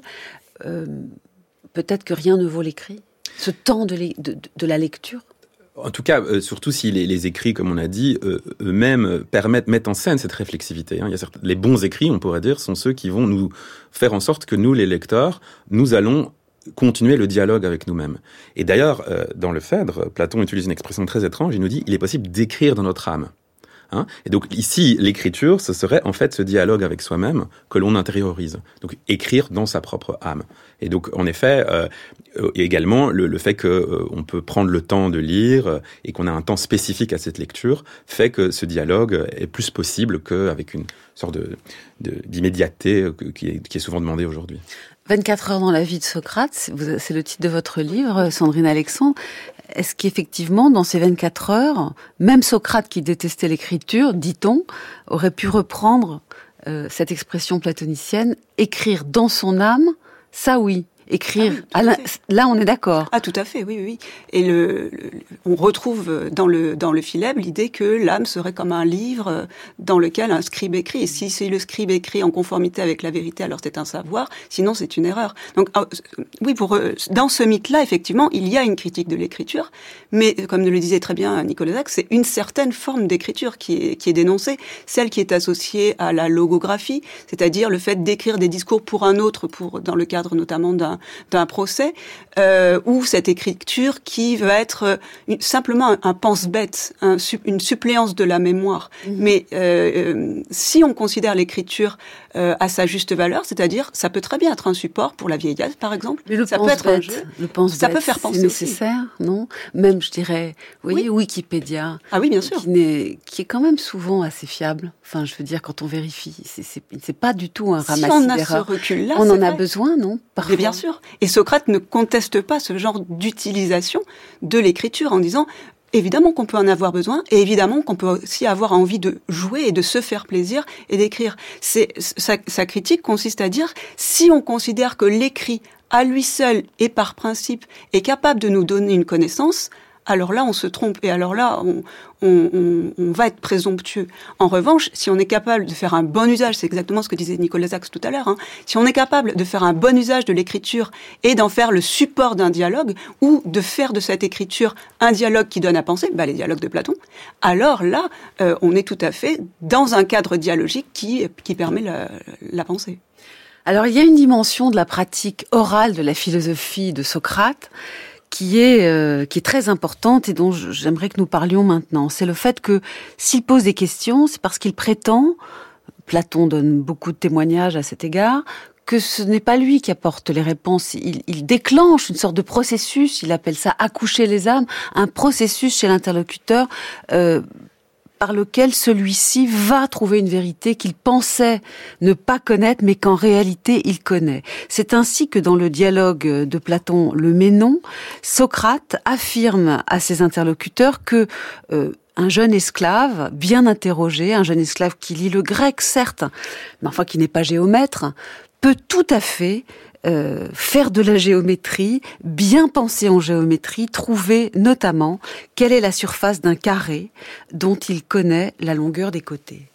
[SPEAKER 2] peut-être que rien ne vaut l'écrit. Ce temps de la lecture.
[SPEAKER 5] En tout cas, surtout si les écrits, comme on a dit, eux-mêmes mettent en scène cette réflexivité. Il y a les bons écrits, on pourrait dire, sont ceux qui vont nous faire en sorte que nous, les lecteurs, nous allons continuer le dialogue avec nous-mêmes. Et d'ailleurs, dans le Phèdre, Platon utilise une expression très étrange, il nous dit « il est possible d'écrire dans notre âme ». Et donc ici, l'écriture, ce serait en fait ce dialogue avec soi-même que l'on intériorise. Donc écrire dans sa propre âme. Et donc en effet, également le fait qu'on peut prendre le temps de lire et qu'on a un temps spécifique à cette lecture fait que ce dialogue est plus possible qu'avec une sorte d'immédiateté qui est souvent demandée aujourd'hui.
[SPEAKER 2] 24 heures dans la vie de Socrate, c'est le titre de votre livre, Sandrine Alexandre. Est-ce qu'effectivement, dans ces 24 heures, même Socrate qui détestait l'écriture, dit-on, aurait pu reprendre cette expression platonicienne, écrire dans son âme, ça oui. Écrire, là on est d'accord.
[SPEAKER 3] Ah tout à fait, oui. Et on retrouve dans le Philèbes l'idée que l'âme serait comme un livre dans lequel un scribe écrit. Et si le scribe écrit en conformité avec la vérité, alors c'est un savoir, sinon c'est une erreur. Donc oui, dans ce mythe-là, effectivement, il y a une critique de l'écriture, mais comme le disait très bien Nicolas Sachs, c'est une certaine forme d'écriture qui est dénoncée, celle qui est associée à la logographie, c'est-à-dire le fait d'écrire des discours pour un autre, dans le cadre notamment d'un procès, ou cette écriture qui va être simplement un pense-bête, une suppléance de la mémoire. Mais si on considère l'écriture à sa juste valeur, c'est-à-dire ça peut très bien être un support pour la vieillesse, par exemple.
[SPEAKER 2] Mais
[SPEAKER 3] ça peut être un jeu. Ça peut faire penser.
[SPEAKER 2] C'est nécessaire, non ? Même, je dirais, oui. Wikipédia.
[SPEAKER 3] Ah oui, bien sûr.
[SPEAKER 2] Qui est quand même souvent assez fiable. Enfin, je veux dire, quand on vérifie, c'est pas du tout un ramassis d'erreurs.
[SPEAKER 3] Si on a ce recul-là,
[SPEAKER 2] on en a besoin, non ? Parfois.
[SPEAKER 3] Mais bien sûr. Et Socrate ne conteste pas ce genre d'utilisation de l'écriture en disant évidemment qu'on peut en avoir besoin et évidemment qu'on peut aussi avoir envie de jouer et de se faire plaisir et d'écrire. Sa critique consiste à dire si on considère que l'écrit à lui seul et par principe est capable de nous donner une connaissance, alors là on se trompe et alors là on va être présomptueux. En revanche, si on est capable de faire un bon usage, c'est exactement ce que disait Nicolas Sachs tout à l'heure, si on est capable de faire un bon usage de l'écriture et d'en faire le support d'un dialogue, ou de faire de cette écriture un dialogue qui donne à penser, les dialogues de Platon, alors là, on est tout à fait dans un cadre dialogique qui permet la pensée.
[SPEAKER 2] Alors il y a une dimension de la pratique orale de la philosophie de Socrate qui est très importante et dont j'aimerais que nous parlions maintenant. C'est le fait que s'il pose des questions, c'est parce qu'il prétend, Platon donne beaucoup de témoignages à cet égard, que ce n'est pas lui qui apporte les réponses. Il déclenche une sorte de processus, il appelle ça accoucher les âmes, un processus chez l'interlocuteur par lequel celui-ci va trouver une vérité qu'il pensait ne pas connaître, mais qu'en réalité il connaît. C'est ainsi que dans le dialogue de Platon, le Ménon, Socrate affirme à ses interlocuteurs que un jeune esclave, bien interrogé, un jeune esclave qui lit le grec, certes, mais enfin qui n'est pas géomètre, peut tout à fait faire de la géométrie, bien penser en géométrie, trouver notamment quelle est la surface d'un carré dont il connaît la longueur des côtés.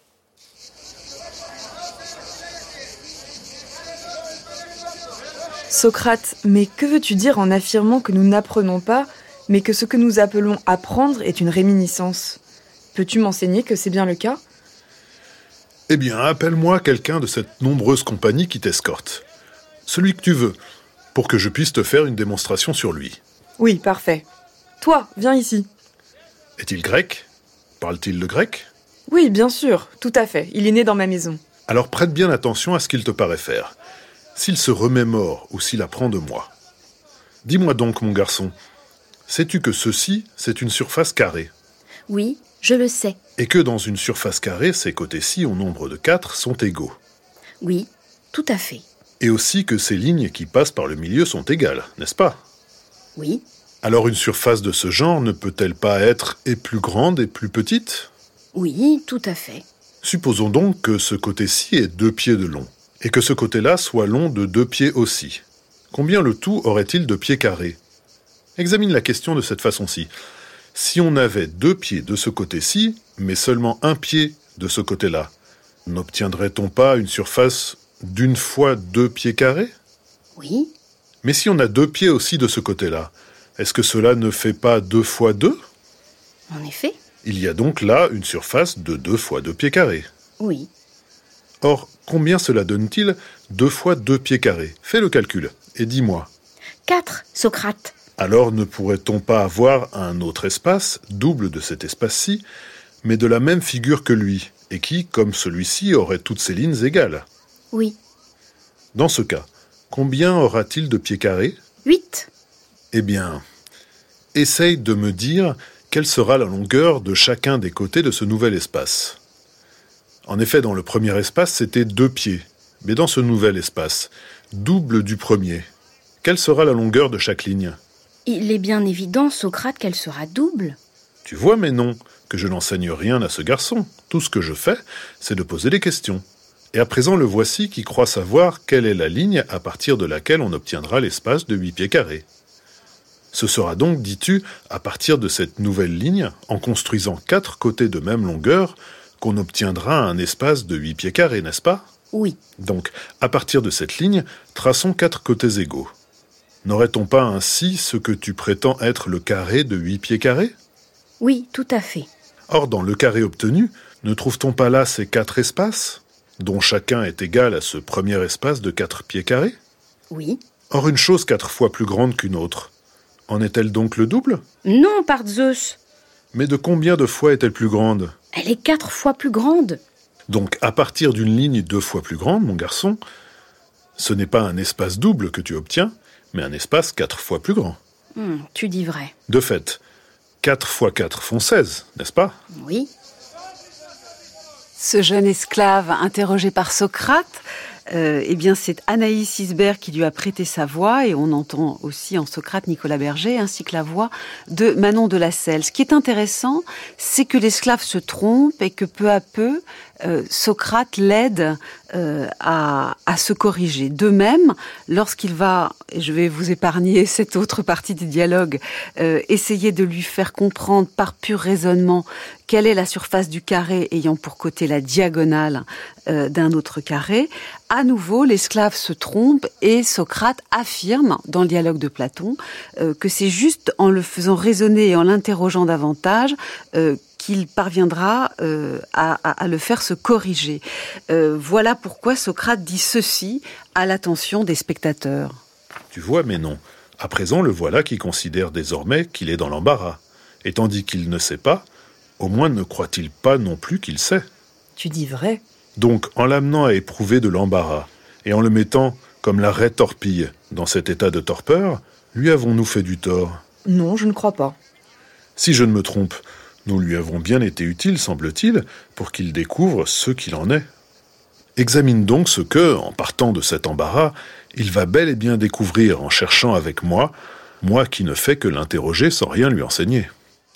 [SPEAKER 15] Socrate, mais que veux-tu dire en affirmant que nous n'apprenons pas, mais que ce que nous appelons apprendre est une réminiscence? Peux-tu m'enseigner que c'est bien le cas?
[SPEAKER 9] Eh bien, appelle-moi quelqu'un de cette nombreuse compagnie qui t'escorte. Celui que tu veux, pour que je puisse te faire une démonstration sur lui.
[SPEAKER 15] Oui, parfait. Toi, viens ici.
[SPEAKER 9] Est-il grec? Parle-t-il le grec?
[SPEAKER 15] Oui, bien sûr, tout à fait. Il est né dans ma maison.
[SPEAKER 9] Alors prête bien attention à ce qu'il te paraît faire. S'il se remémore ou s'il apprend de moi. Dis-moi donc, mon garçon, sais-tu que ceci, c'est une surface carrée?
[SPEAKER 16] Oui, je le sais.
[SPEAKER 9] Et que dans une surface carrée, ses côtés-ci, au nombre de 4, sont égaux?
[SPEAKER 16] Oui, tout à fait.
[SPEAKER 9] Et aussi que ces lignes qui passent par le milieu sont égales, n'est-ce pas?
[SPEAKER 16] Oui.
[SPEAKER 9] Alors une surface de ce genre ne peut-elle pas être et plus grande et plus petite?
[SPEAKER 16] Oui, tout à fait.
[SPEAKER 9] Supposons donc que ce côté-ci est 2 pieds de long, et que ce côté-là soit long de 2 pieds aussi. Combien le tout aurait-il de pieds carrés? Examine la question de cette façon-ci. Si on avait 2 pieds de ce côté-ci, mais seulement 1 pied de ce côté-là, n'obtiendrait-on pas une surface d'1 fois 2 pieds carrés?
[SPEAKER 16] Oui.
[SPEAKER 9] Mais si on a 2 pieds aussi de ce côté-là, est-ce que cela ne fait pas 2 fois 2?
[SPEAKER 16] En effet.
[SPEAKER 9] Il y a donc là une surface de 2 fois 2 pieds carrés.
[SPEAKER 16] Oui.
[SPEAKER 9] Or, combien cela donne-t-il 2 fois 2 pieds carrés? Fais le calcul, et dis-moi.
[SPEAKER 16] 4, Socrate.
[SPEAKER 9] Alors ne pourrait-on pas avoir un autre espace, double de cet espace-ci, mais de la même figure que lui, et qui, comme celui-ci, aurait toutes ses lignes égales?
[SPEAKER 16] Oui.
[SPEAKER 9] Dans ce cas, combien aura-t-il de pieds carrés?
[SPEAKER 16] 8.
[SPEAKER 9] Eh bien, essaye de me dire quelle sera la longueur de chacun des côtés de ce nouvel espace. En effet, dans le premier espace, c'était 2 pieds, mais dans ce nouvel espace, double du premier, quelle sera la longueur de chaque ligne?
[SPEAKER 16] Il est bien évident, Socrate, qu'elle sera double.
[SPEAKER 9] Tu vois, mais non, que je n'enseigne rien à ce garçon. Tout ce que je fais, c'est de poser des questions. Et à présent, le voici qui croit savoir quelle est la ligne à partir de laquelle on obtiendra l'espace de 8 pieds carrés. Ce sera donc, dis-tu, à partir de cette nouvelle ligne, en construisant 4 côtés de même longueur, qu'on obtiendra un espace de 8 pieds carrés, n'est-ce pas?
[SPEAKER 16] Oui.
[SPEAKER 9] Donc, à partir de cette ligne, traçons 4 côtés égaux. N'aurait-on pas ainsi ce que tu prétends être le carré de 8 pieds carrés?
[SPEAKER 16] Oui, tout à fait.
[SPEAKER 9] Or, dans le carré obtenu, ne trouve-t-on pas là ces 4 espaces, dont chacun est égal à ce premier espace de 4 pieds carrés?
[SPEAKER 16] Oui.
[SPEAKER 9] Or, une chose 4 fois plus grande qu'une autre, en est-elle donc le double?
[SPEAKER 16] Non, par Zeus.
[SPEAKER 9] Mais de combien de fois est-elle plus grande?
[SPEAKER 16] Elle est 4 fois plus grande.
[SPEAKER 9] Donc, à partir d'une ligne 2 fois plus grande, mon garçon, ce n'est pas un espace double que tu obtiens, mais un espace 4 fois plus grand.
[SPEAKER 16] Tu dis vrai.
[SPEAKER 9] De fait, 4 fois 4 font 16, n'est-ce pas?
[SPEAKER 16] Oui.
[SPEAKER 2] Ce jeune esclave interrogé par Socrate, eh bien c'est Anaïs Isbert qui lui a prêté sa voix, et on entend aussi en Socrate Nicolas Berger, ainsi que la voix de Manon de la Selle. Ce qui est intéressant, c'est que l'esclave se trompe et que peu à peu, Socrate l'aide à se corriger. De même, lorsqu'il va, et je vais vous épargner cette autre partie du dialogue, essayer de lui faire comprendre par pur raisonnement quelle est la surface du carré ayant pour côté la diagonale d'un autre carré, à nouveau l'esclave se trompe et Socrate affirme dans le dialogue de Platon que c'est juste en le faisant raisonner et en l'interrogeant davantage qu'il parviendra à le faire se corriger. Voilà pourquoi Socrate dit ceci à l'attention des spectateurs.
[SPEAKER 9] Tu vois, mais non. À présent, le voilà qui considère désormais qu'il est dans l'embarras. Et tandis qu'il ne sait pas, au moins ne croit-il pas non plus qu'il sait?
[SPEAKER 15] Tu dis vrai.
[SPEAKER 9] Donc, en l'amenant à éprouver de l'embarras, Et en le mettant, comme la raie torpille, dans cet état de torpeur, lui avons-nous fait du tort ?
[SPEAKER 15] Non, je ne crois pas.
[SPEAKER 9] Si je ne me trompe, nous lui avons bien été utiles, semble-t-il, pour qu'il découvre ce qu'il en est. Examine donc ce que, en partant de cet embarras, il va bel et bien découvrir en cherchant avec moi qui ne fais que l'interroger sans rien lui enseigner.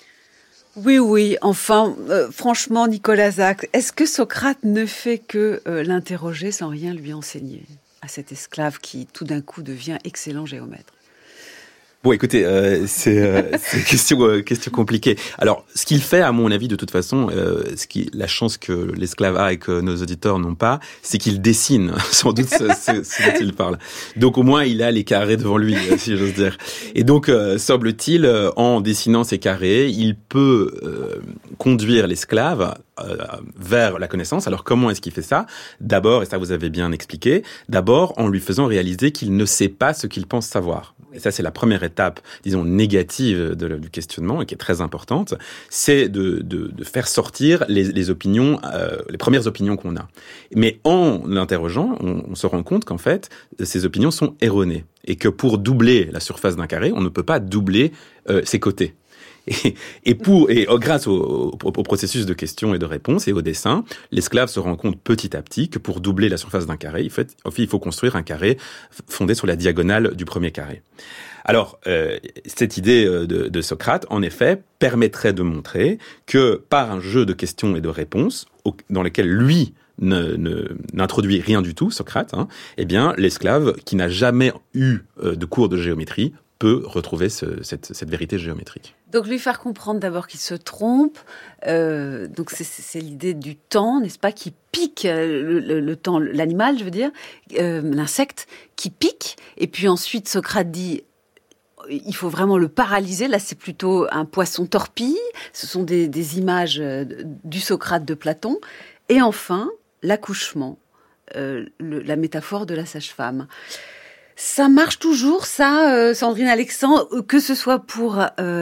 [SPEAKER 2] Oui, enfin, franchement, Nicolas Sachs, est-ce que Socrate ne fait que l'interroger sans rien lui enseigner à cet esclave qui, tout d'un coup, devient excellent géomètre ?
[SPEAKER 5] Bon, écoutez, c'est question compliquée. Alors, ce qu'il fait, à mon avis, de toute façon, la chance que l'esclave a et que nos auditeurs n'ont pas, c'est qu'il dessine, sans doute, ce dont il parle. Donc, au moins, il a les carrés devant lui, si j'ose dire. Et donc, semble-t-il, en dessinant ces carrés, il peut conduire l'esclave vers la connaissance. Alors, comment est-ce qu'il fait ça ? D'abord, et ça vous avez bien expliqué, d'abord en lui faisant réaliser qu'il ne sait pas ce qu'il pense savoir. Et ça, c'est la première étape, disons, négative du questionnement, et qui est très importante, c'est de faire sortir les opinions, les premières opinions qu'on a. Mais en l'interrogeant, on se rend compte qu'en fait, ces opinions sont erronées, et que pour doubler la surface d'un carré, on ne peut pas doubler ses côtés. Et grâce au processus de questions et de réponses et au dessin, l'esclave se rend compte petit à petit que pour doubler la surface d'un carré, il faut construire un carré fondé sur la diagonale du premier carré. Alors, cette idée de Socrate, en effet, permettrait de montrer que par un jeu de questions et de réponses, dans lequel lui n'introduit rien du tout, Socrate, eh bien, l'esclave qui n'a jamais eu de cours de géométrie peut retrouver cette vérité géométrique.
[SPEAKER 2] Donc lui faire comprendre d'abord qu'il se trompe, donc c'est l'idée du temps, n'est-ce pas, qui pique le temps, l'animal, je veux dire, l'insecte qui pique, et puis ensuite Socrate dit il faut vraiment le paralyser. Là, c'est plutôt un poisson torpille. Ce sont des images du Socrate de Platon. Et enfin, l'accouchement, la métaphore de la sage-femme. Ça marche toujours, ça, Sandrine Alexandre, que ce soit pour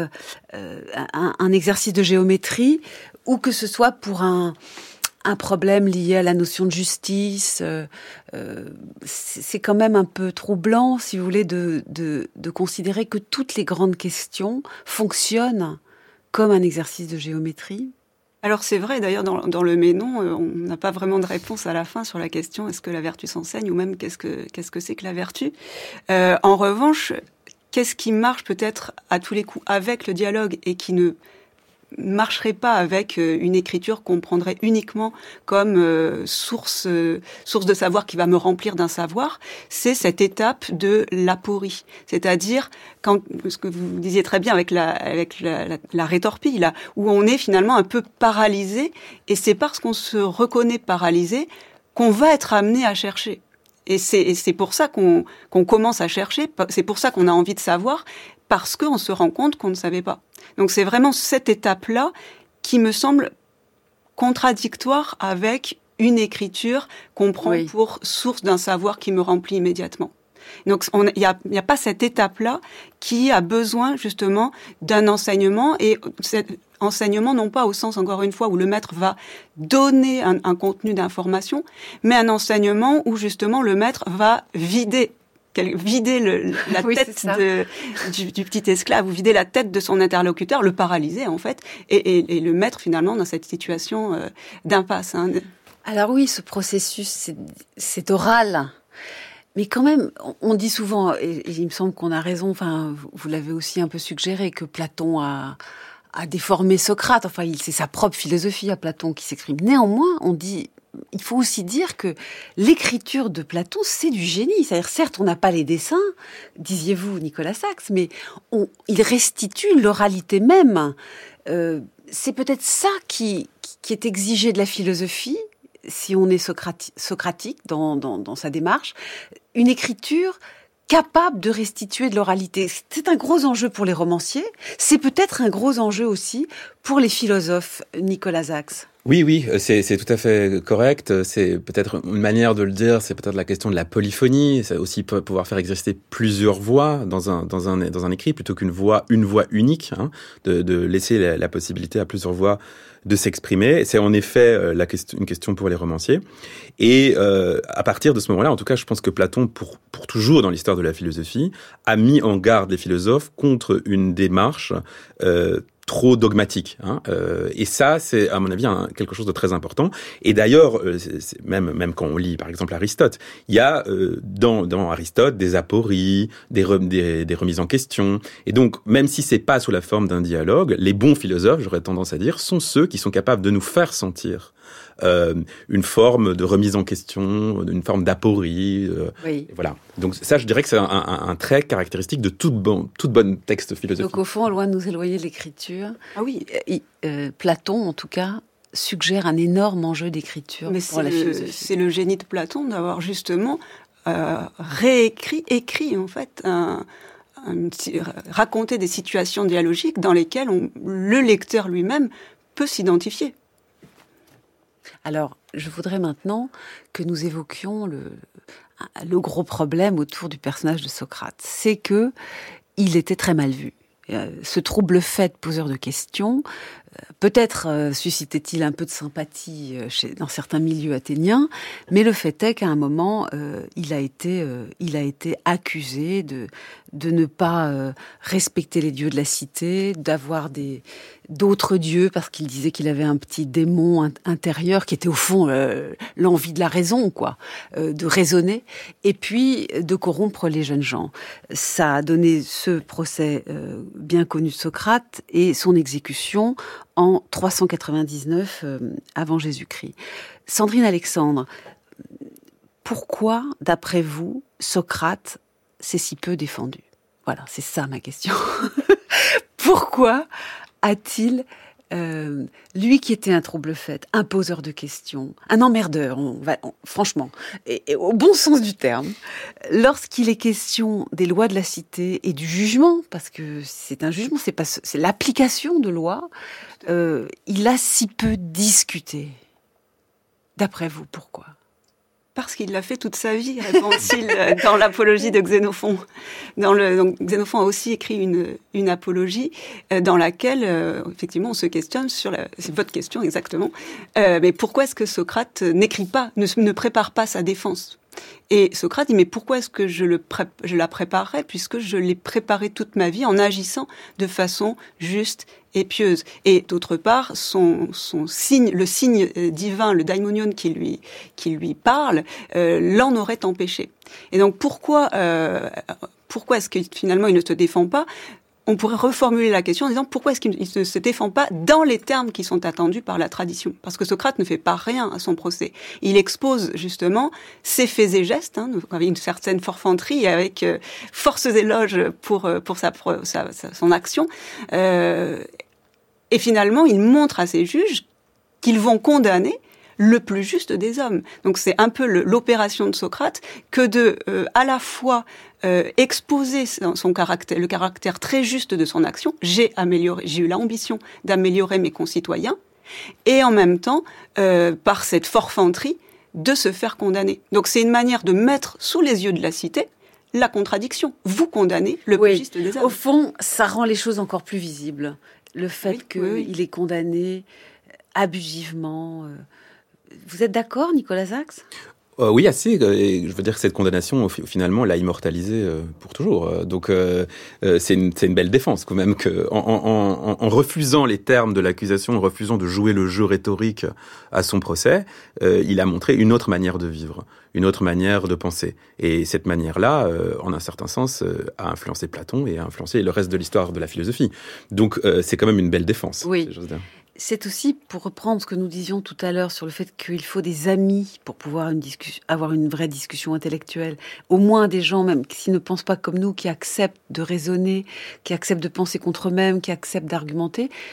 [SPEAKER 2] un exercice de géométrie ou que ce soit pour un problème lié à la notion de justice. C'est quand même un peu troublant, si vous voulez, de considérer que toutes les grandes questions fonctionnent comme un exercice de géométrie.
[SPEAKER 3] Alors c'est vrai, d'ailleurs, dans le Ménon, on n'a pas vraiment de réponse à la fin sur la question « est-ce que la vertu s'enseigne ?» ou même « qu'est-ce que c'est que la vertu ?» En revanche, qu'est-ce qui marche peut-être à tous les coups avec le dialogue et qui ne marcherait pas avec une écriture qu'on prendrait uniquement comme source de savoir qui va me remplir d'un savoir, c'est cette étape de l'aporie. C'est-à-dire, ce que vous disiez très bien avec la rétorpille, là, où on est finalement un peu paralysé, et c'est parce qu'on se reconnaît paralysé qu'on va être amené à chercher. Et c'est pour ça qu'on commence à chercher, c'est pour ça qu'on a envie de savoir, parce qu'on se rend compte qu'on ne savait pas. Donc c'est vraiment cette étape-là qui me semble contradictoire avec une écriture qu'on prend pour source d'un savoir qui me remplit immédiatement. Donc il y a pas cette étape-là qui a besoin justement d'un enseignement, et cet enseignement non pas au sens, encore une fois, où le maître va donner un contenu d'information, mais un enseignement où justement le maître va vider la tête du petit esclave, ou vider la tête de son interlocuteur, le paralyser en fait, et le mettre finalement dans cette situation d'impasse.
[SPEAKER 2] Alors oui, ce processus, c'est oral. Mais quand même, on dit souvent, et il me semble qu'on a raison, enfin, vous l'avez aussi un peu suggéré, que Platon a déformé Socrate. Enfin, c'est sa propre philosophie à Platon qui s'exprime. Néanmoins, il faut aussi dire que l'écriture de Platon, c'est du génie. C'est-à-dire, certes, on n'a pas les dessins, disiez-vous, Nicolas Sachs, mais il restitue l'oralité même. C'est peut-être ça qui est exigé de la philosophie, si on est socratique dans sa démarche. Une écriture capable de restituer de l'oralité. C'est un gros enjeu pour les romanciers. C'est peut-être un gros enjeu aussi pour les philosophes, Nicolas Sachs.
[SPEAKER 5] Oui, c'est tout à fait correct. C'est peut-être une manière de le dire, c'est peut-être la question de la polyphonie. C'est aussi pouvoir faire exister plusieurs voix dans un écrit plutôt qu'une voix unique, hein, de laisser la possibilité à plusieurs voix de s'exprimer. C'est en effet une question pour les romanciers. Et à partir de ce moment-là, en tout cas, je pense que Platon, pour toujours dans l'histoire de la philosophie, a mis en garde les philosophes contre une démarche trop dogmatique, hein. Et ça, c'est à mon avis quelque chose de très important. Et d'ailleurs, même quand on lit par exemple Aristote, il y a dans Aristote des apories, des remises en question. Et donc, même si c'est pas sous la forme d'un dialogue, les bons philosophes, j'aurais tendance à dire, sont ceux qui sont capables de nous faire sentir une forme de remise en question, une forme d'aporie.
[SPEAKER 2] Oui.
[SPEAKER 5] Voilà. Donc ça, je dirais que c'est un trait caractéristique de toute bonne texte philosophique.
[SPEAKER 2] Donc au fond, loin de nous éloigner de l'écriture, Platon, en tout cas, suggère un énorme enjeu d'écriture pour la philosophie.
[SPEAKER 3] C'est le génie de Platon d'avoir justement écrit en fait, raconter des situations dialogiques dans lesquelles le lecteur lui-même peut s'identifier.
[SPEAKER 2] Alors, je voudrais maintenant que nous évoquions le gros problème autour du personnage de Socrate. C'est que il était très mal vu. Ce trouble fait poseur de questions, peut-être suscitait-il un peu de sympathie dans certains milieux athéniens, mais le fait est qu'à un moment, il a été accusé de ne pas respecter les dieux de la cité, d'avoir d'autres dieux, parce qu'il disait qu'il avait un petit démon intérieur qui était au fond l'envie de la raison, quoi, de raisonner, et puis de corrompre les jeunes gens. Ça a donné ce procès bien connu de Socrate et son exécution en 399 avant Jésus-Christ. Sandrine Alexandre, pourquoi, d'après vous, Socrate s'est si peu défendu? Voilà, c'est ça ma question. Pourquoi a-t-il, lui qui était un trouble-fait, un poseur de questions, un emmerdeur, franchement, et au bon sens du terme, lorsqu'il est question des lois de la cité et du jugement, parce que c'est un jugement, c'est l'application de lois, il a si peu discuté. D'après vous, pourquoi ?
[SPEAKER 3] Parce qu'il l'a fait toute sa vie, répond-il dans l'apologie de Xénophon. Donc Xénophon a aussi écrit une apologie dans laquelle, effectivement, on se questionne sur c'est votre question exactement, mais pourquoi est-ce que Socrate n'écrit pas, ne prépare pas sa défense ? Et Socrate dit, mais pourquoi est-ce que je la préparerais, puisque je l'ai préparée toute ma vie en agissant de façon juste et pieuse. Et d'autre part, le signe divin, le daimonion qui lui parle, l'en aurait empêché. Et donc pourquoi est-ce que finalement il ne se défend pas ? On pourrait reformuler la question en disant pourquoi est-ce qu'il ne se défend pas dans les termes qui sont attendus par la tradition ? Parce que Socrate ne fait pas rien à son procès. Il expose justement ses faits et gestes, avec une certaine forfanterie et avec forces éloges pour son action. Et finalement, il montre à ses juges qu'ils vont condamner le plus juste des hommes. Donc c'est un peu l'opération de Socrate que de à la fois exposer le caractère très juste de son action. J'ai eu l'ambition d'améliorer mes concitoyens, et en même temps, par cette forfanterie, de se faire condamner. Donc c'est une manière de mettre sous les yeux de la cité la contradiction. Vous condamnez le plus juste des hommes.
[SPEAKER 2] Au fond, ça rend les choses encore plus visibles. Le fait qu'il est condamné abusivement. Vous êtes d'accord, Nicolas Sachs ?
[SPEAKER 5] Oui, assez. Et je veux dire que cette condamnation, finalement, l'a immortalisé pour toujours. Donc, c'est une belle défense, quand même, que en refusant les termes de l'accusation, en refusant de jouer le jeu rhétorique à son procès, il a montré une autre manière de vivre, une autre manière de penser. Et cette manière-là, en un certain sens, a influencé Platon et a influencé le reste de l'histoire de la philosophie. Donc, c'est quand même une belle défense.
[SPEAKER 2] Oui.
[SPEAKER 5] Si j'ose dire.
[SPEAKER 2] C'est aussi, pour reprendre ce que nous disions tout à l'heure sur le fait qu'il faut des amis pour pouvoir avoir une vraie discussion intellectuelle, au moins des gens, même qui ne pensent pas comme nous, qui acceptent de raisonner, qui acceptent de penser contre eux-mêmes, qui acceptent d'argumenter.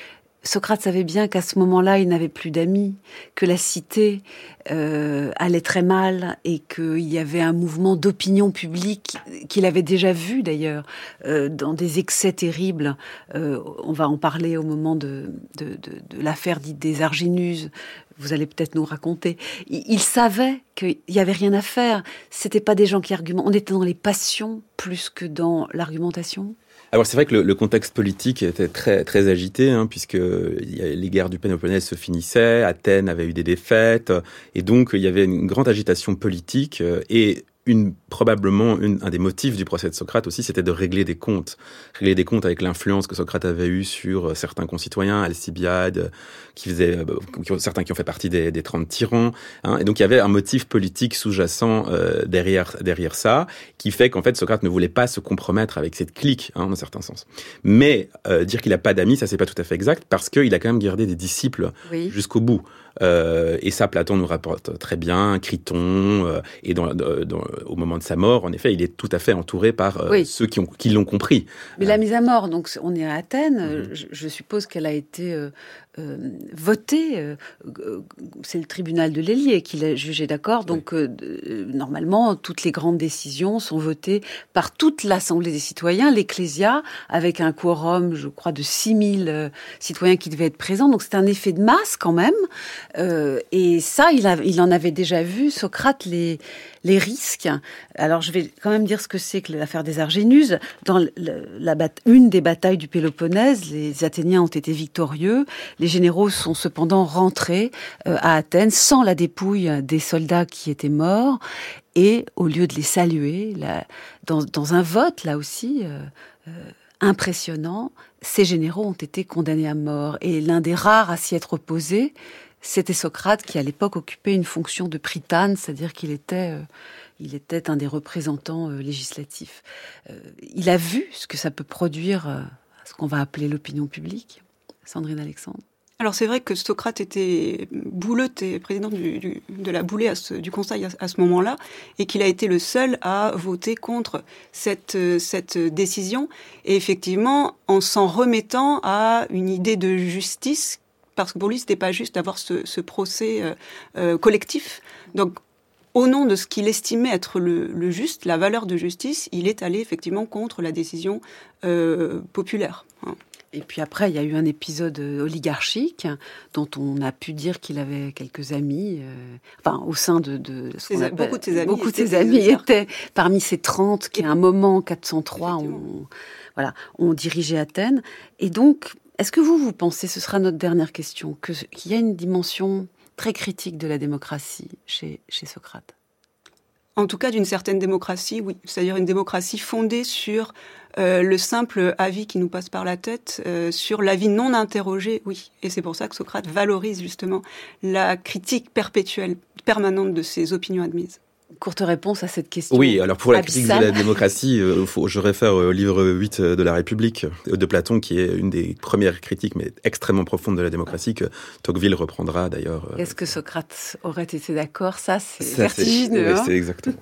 [SPEAKER 2] Socrate savait bien qu'à ce moment-là, il n'avait plus d'amis, que la cité allait très mal et qu'il y avait un mouvement d'opinion publique qu'il avait déjà vu d'ailleurs dans des excès terribles. On va en parler au moment de l'affaire dite des Arginus. Vous allez peut-être nous raconter. Il savait qu'il n'y avait rien à faire. C'était pas des gens qui argumentent. On était dans les passions plus que dans l'argumentation.
[SPEAKER 5] Alors c'est vrai que le contexte politique était très très agité, puisque les guerres du Péloponnèse se finissaient, Athènes avait eu des défaites, et donc il y avait une grande agitation politique et probablement un des motifs du procès de Socrate aussi, c'était de régler des comptes avec l'influence que Socrate avait eue sur certains concitoyens, Alcibiade, certains qui ont fait partie des 30 tyrans, et donc il y avait un motif politique sous-jacent derrière ça, qui fait qu'en fait Socrate ne voulait pas se compromettre avec cette clique, dans un certain sens. Mais dire qu'il n'a pas d'amis, ça c'est pas tout à fait exact, parce qu'il a quand même gardé des disciples jusqu'au bout. Et ça, Platon nous rapporte très bien, Criton, et au moment de sa mort, en effet, il est tout à fait entouré par ceux qui l'ont compris.
[SPEAKER 2] Mais la mise à mort, donc on est à Athènes, je suppose qu'elle a été votée, c'est le tribunal de l'Héliée qui l'a jugé, d'accord, donc normalement, toutes les grandes décisions sont votées par toute l'Assemblée des citoyens, l'Ecclésia, avec un quorum, je crois, de 6000 citoyens qui devaient être présents, donc c'est un effet de masse quand même. Et ça, il en avait déjà vu, Socrate, les risques. Alors, je vais quand même dire ce que c'est que l'affaire des Arginus. Dans une des batailles du Péloponnèse, les Athéniens ont été victorieux. Les généraux sont cependant rentrés à Athènes sans la dépouille des soldats qui étaient morts. Et au lieu de les saluer, dans un vote, là aussi, impressionnant, ces généraux ont été condamnés à mort. Et l'un des rares à s'y être opposé, c'était Socrate, qui à l'époque occupait une fonction de prytane, c'est-à-dire qu'il était un des représentants législatifs. Il a vu ce que ça peut produire, ce qu'on va appeler l'opinion publique. Sandrine Alexandre.
[SPEAKER 3] Alors c'est vrai que Socrate était président de la boulée du Conseil à ce moment-là, et qu'il a été le seul à voter contre cette décision, et effectivement en s'en remettant à une idée de justice, parce que pour lui c'était pas juste d'avoir ce procès collectif. Donc au nom de ce qu'il estimait être le juste, la valeur de justice, il est allé effectivement contre la décision populaire.
[SPEAKER 2] Et puis après, il y a eu un épisode oligarchique dont on a pu dire qu'il avait quelques amis, au sein de
[SPEAKER 3] beaucoup de ses
[SPEAKER 2] amis étaient parmi ces 30 qui, à un moment, 403, ont dirigé Athènes. Et donc, est-ce que vous pensez, ce sera notre dernière question, qu'il y a une dimension très critique de la démocratie chez Socrate?
[SPEAKER 3] En tout cas, d'une certaine démocratie, oui. C'est-à-dire une démocratie fondée sur le simple avis qui nous passe par la tête, sur l'avis non interrogé, oui. Et c'est pour ça que Socrate valorise justement la critique perpétuelle, permanente de ses opinions admises.
[SPEAKER 2] Courte réponse à cette question.
[SPEAKER 5] Oui, alors pour la critique de la démocratie, je réfère au livre 8 de la République de Platon, qui est une des premières critiques, mais extrêmement profondes de la démocratie, que Tocqueville reprendra d'ailleurs.
[SPEAKER 2] Est-ce que Socrate aurait été d'accord? Ça, c'est vertigineux.
[SPEAKER 5] C'est exactement.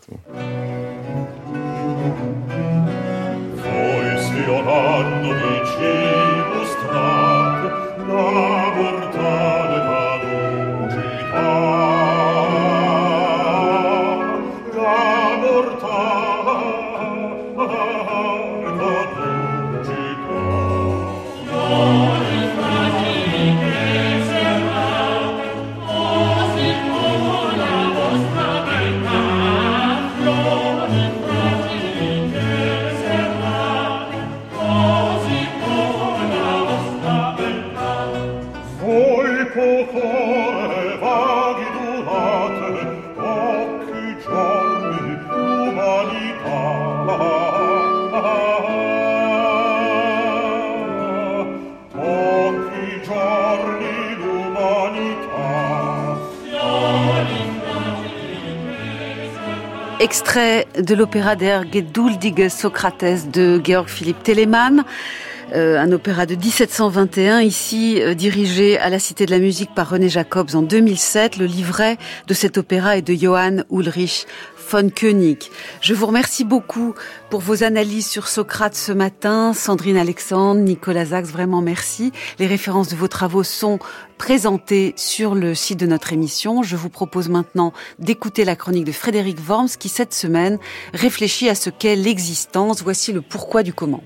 [SPEAKER 2] Extrait de l'opéra Der geduldige Sokrates de Georg Philipp Telemann, un opéra de 1721, ici dirigé à la Cité de la Musique par René Jacobs en 2007. Le livret de cet opéra est de Johann Ulrich von König. Je vous remercie beaucoup pour vos analyses sur Socrate ce matin. Sandrine Alexandre, Nicolas Sachs, vraiment merci. Les références de vos travaux sont présentées sur le site de notre émission. Je vous propose maintenant d'écouter la chronique de Frédéric Worms qui, cette semaine, réfléchit à ce qu'est l'existence. Voici le pourquoi du comment.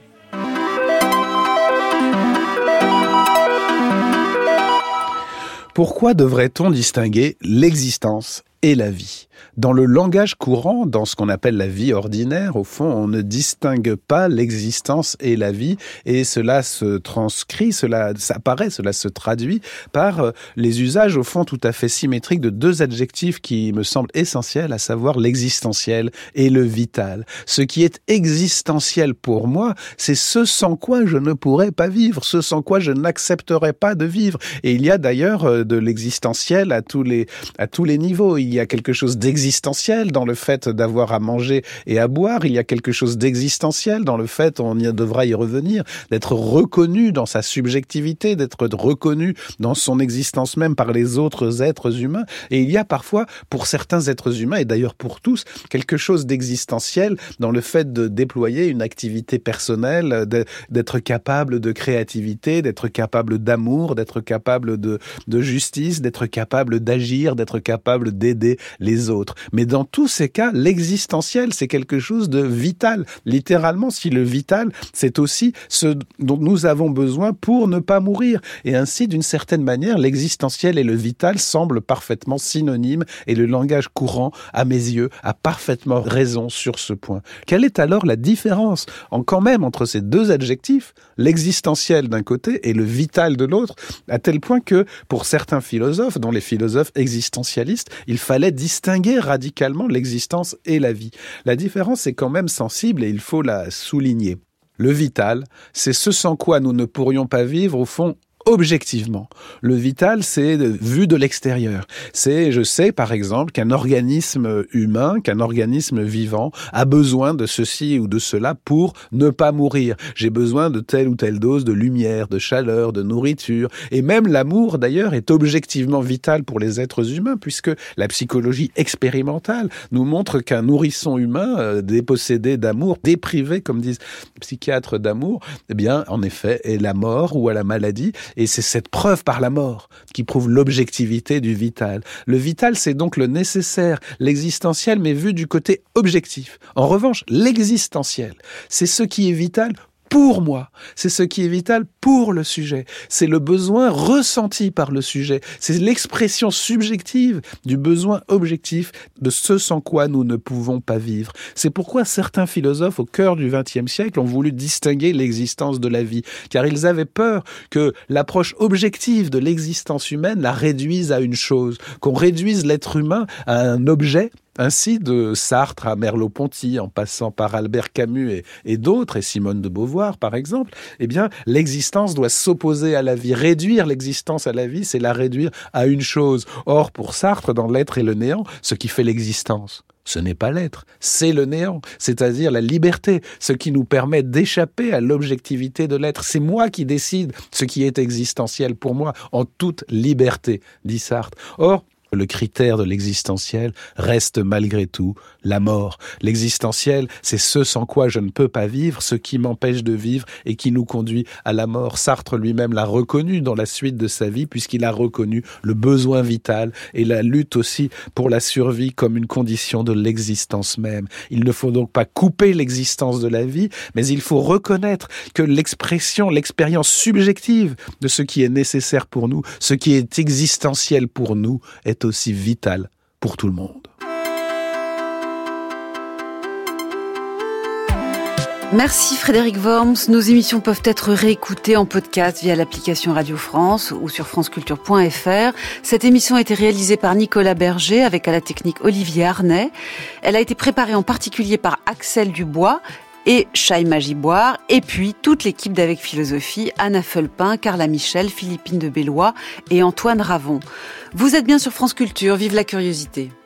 [SPEAKER 17] Pourquoi devrait-on distinguer l'existence et la vie ? Dans le langage courant, dans ce qu'on appelle la vie ordinaire, au fond, on ne distingue pas l'existence et la vie, et cela se transcrit, cela se traduit par les usages, au fond, tout à fait symétriques de deux adjectifs qui me semblent essentiels, à savoir l'existentiel et le vital. Ce qui est existentiel pour moi, c'est ce sans quoi je ne pourrais pas vivre, ce sans quoi je n'accepterais pas de vivre. Et il y a d'ailleurs de l'existentiel à tous les niveaux. Il y a quelque chose d'existentiel dans le fait d'avoir à manger et à boire. Il y a quelque chose d'existentiel dans le fait, on devra y revenir, d'être reconnu dans sa subjectivité, d'être reconnu dans son existence même par les autres êtres humains. Et il y a parfois, pour certains êtres humains, et d'ailleurs pour tous, quelque chose d'existentiel dans le fait de déployer une activité personnelle, d'être capable de créativité, d'être capable d'amour, d'être capable de justice, d'être capable d'agir, d'être capable d'aider les autres. Mais dans tous ces cas, l'existentiel, c'est quelque chose de vital. Littéralement, si le vital, c'est aussi ce dont nous avons besoin pour ne pas mourir. Et ainsi, d'une certaine manière, l'existentiel et le vital semblent parfaitement synonymes et le langage courant, à mes yeux, a parfaitement raison sur ce point. Quelle est alors la différence quand même entre ces deux adjectifs, l'existentiel d'un côté et le vital de l'autre, à tel point que, pour certains philosophes, dont les philosophes existentialistes, il fallait distinguer radicalement l'existence et la vie. La différence est quand même sensible et il faut la souligner. Le vital, c'est ce sans quoi nous ne pourrions pas vivre, au fond, objectivement. Le vital, c'est vu de l'extérieur. Je sais par exemple qu'un organisme humain, qu'un organisme vivant a besoin de ceci ou de cela pour ne pas mourir. J'ai besoin de telle ou telle dose de lumière, de chaleur, de nourriture. Et même l'amour, d'ailleurs, est objectivement vital pour les êtres humains, puisque la psychologie expérimentale nous montre qu'un nourrisson humain dépossédé d'amour, déprivé, comme disent les psychiatres d'amour, eh bien, en effet, est la mort ou à la maladie. Et c'est cette preuve par la mort qui prouve l'objectivité du vital. Le vital, c'est donc le nécessaire, l'existentiel, mais vu du côté objectif. En revanche, l'existentiel, c'est ce qui est vital pour moi. C'est ce qui est vital pour le sujet. C'est le besoin ressenti par le sujet. C'est l'expression subjective du besoin objectif de ce sans quoi nous ne pouvons pas vivre. C'est pourquoi certains philosophes au cœur du XXe siècle ont voulu distinguer l'existence de la vie, car ils avaient peur que l'approche objective de l'existence humaine la réduise à une chose, qu'on réduise l'être humain à un objet. Ainsi, de Sartre à Merleau-Ponty, en passant par Albert Camus et d'autres, et Simone de Beauvoir par exemple, eh bien, l'existence doit s'opposer à la vie. Réduire l'existence à la vie, c'est la réduire à une chose. Or, pour Sartre, dans l'être et le néant, ce qui fait l'existence, ce n'est pas l'être, c'est le néant, c'est-à-dire la liberté, ce qui nous permet d'échapper à l'objectivité de l'être. C'est moi qui décide ce qui est existentiel pour moi, en toute liberté, dit Sartre. Or, le critère de l'existentiel reste malgré tout la mort. L'existentiel, c'est ce sans quoi je ne peux pas vivre, ce qui m'empêche de vivre et qui nous conduit à la mort. Sartre lui-même l'a reconnu dans la suite de sa vie, puisqu'il a reconnu le besoin vital et la lutte aussi pour la survie comme une condition de l'existence même. Il ne faut donc pas couper l'existence de la vie, mais il faut reconnaître que l'expérience subjective de ce qui est nécessaire pour nous, ce qui est existentiel pour nous, est aussi vital pour tout le monde.
[SPEAKER 2] Merci Frédéric Worms. Nos émissions peuvent être réécoutées en podcast via l'application Radio France ou sur franceculture.fr. Cette émission a été réalisée par Nicolas Berger avec à la technique Olivier Arnay. Elle a été préparée en particulier par Axel Dubois et Shaima Giboire, et puis toute l'équipe d'Avec Philosophie, Anna Felpin, Carla Michel, Philippine de Bellois et Antoine Ravon. Vous êtes bien sur France Culture, vive la curiosité.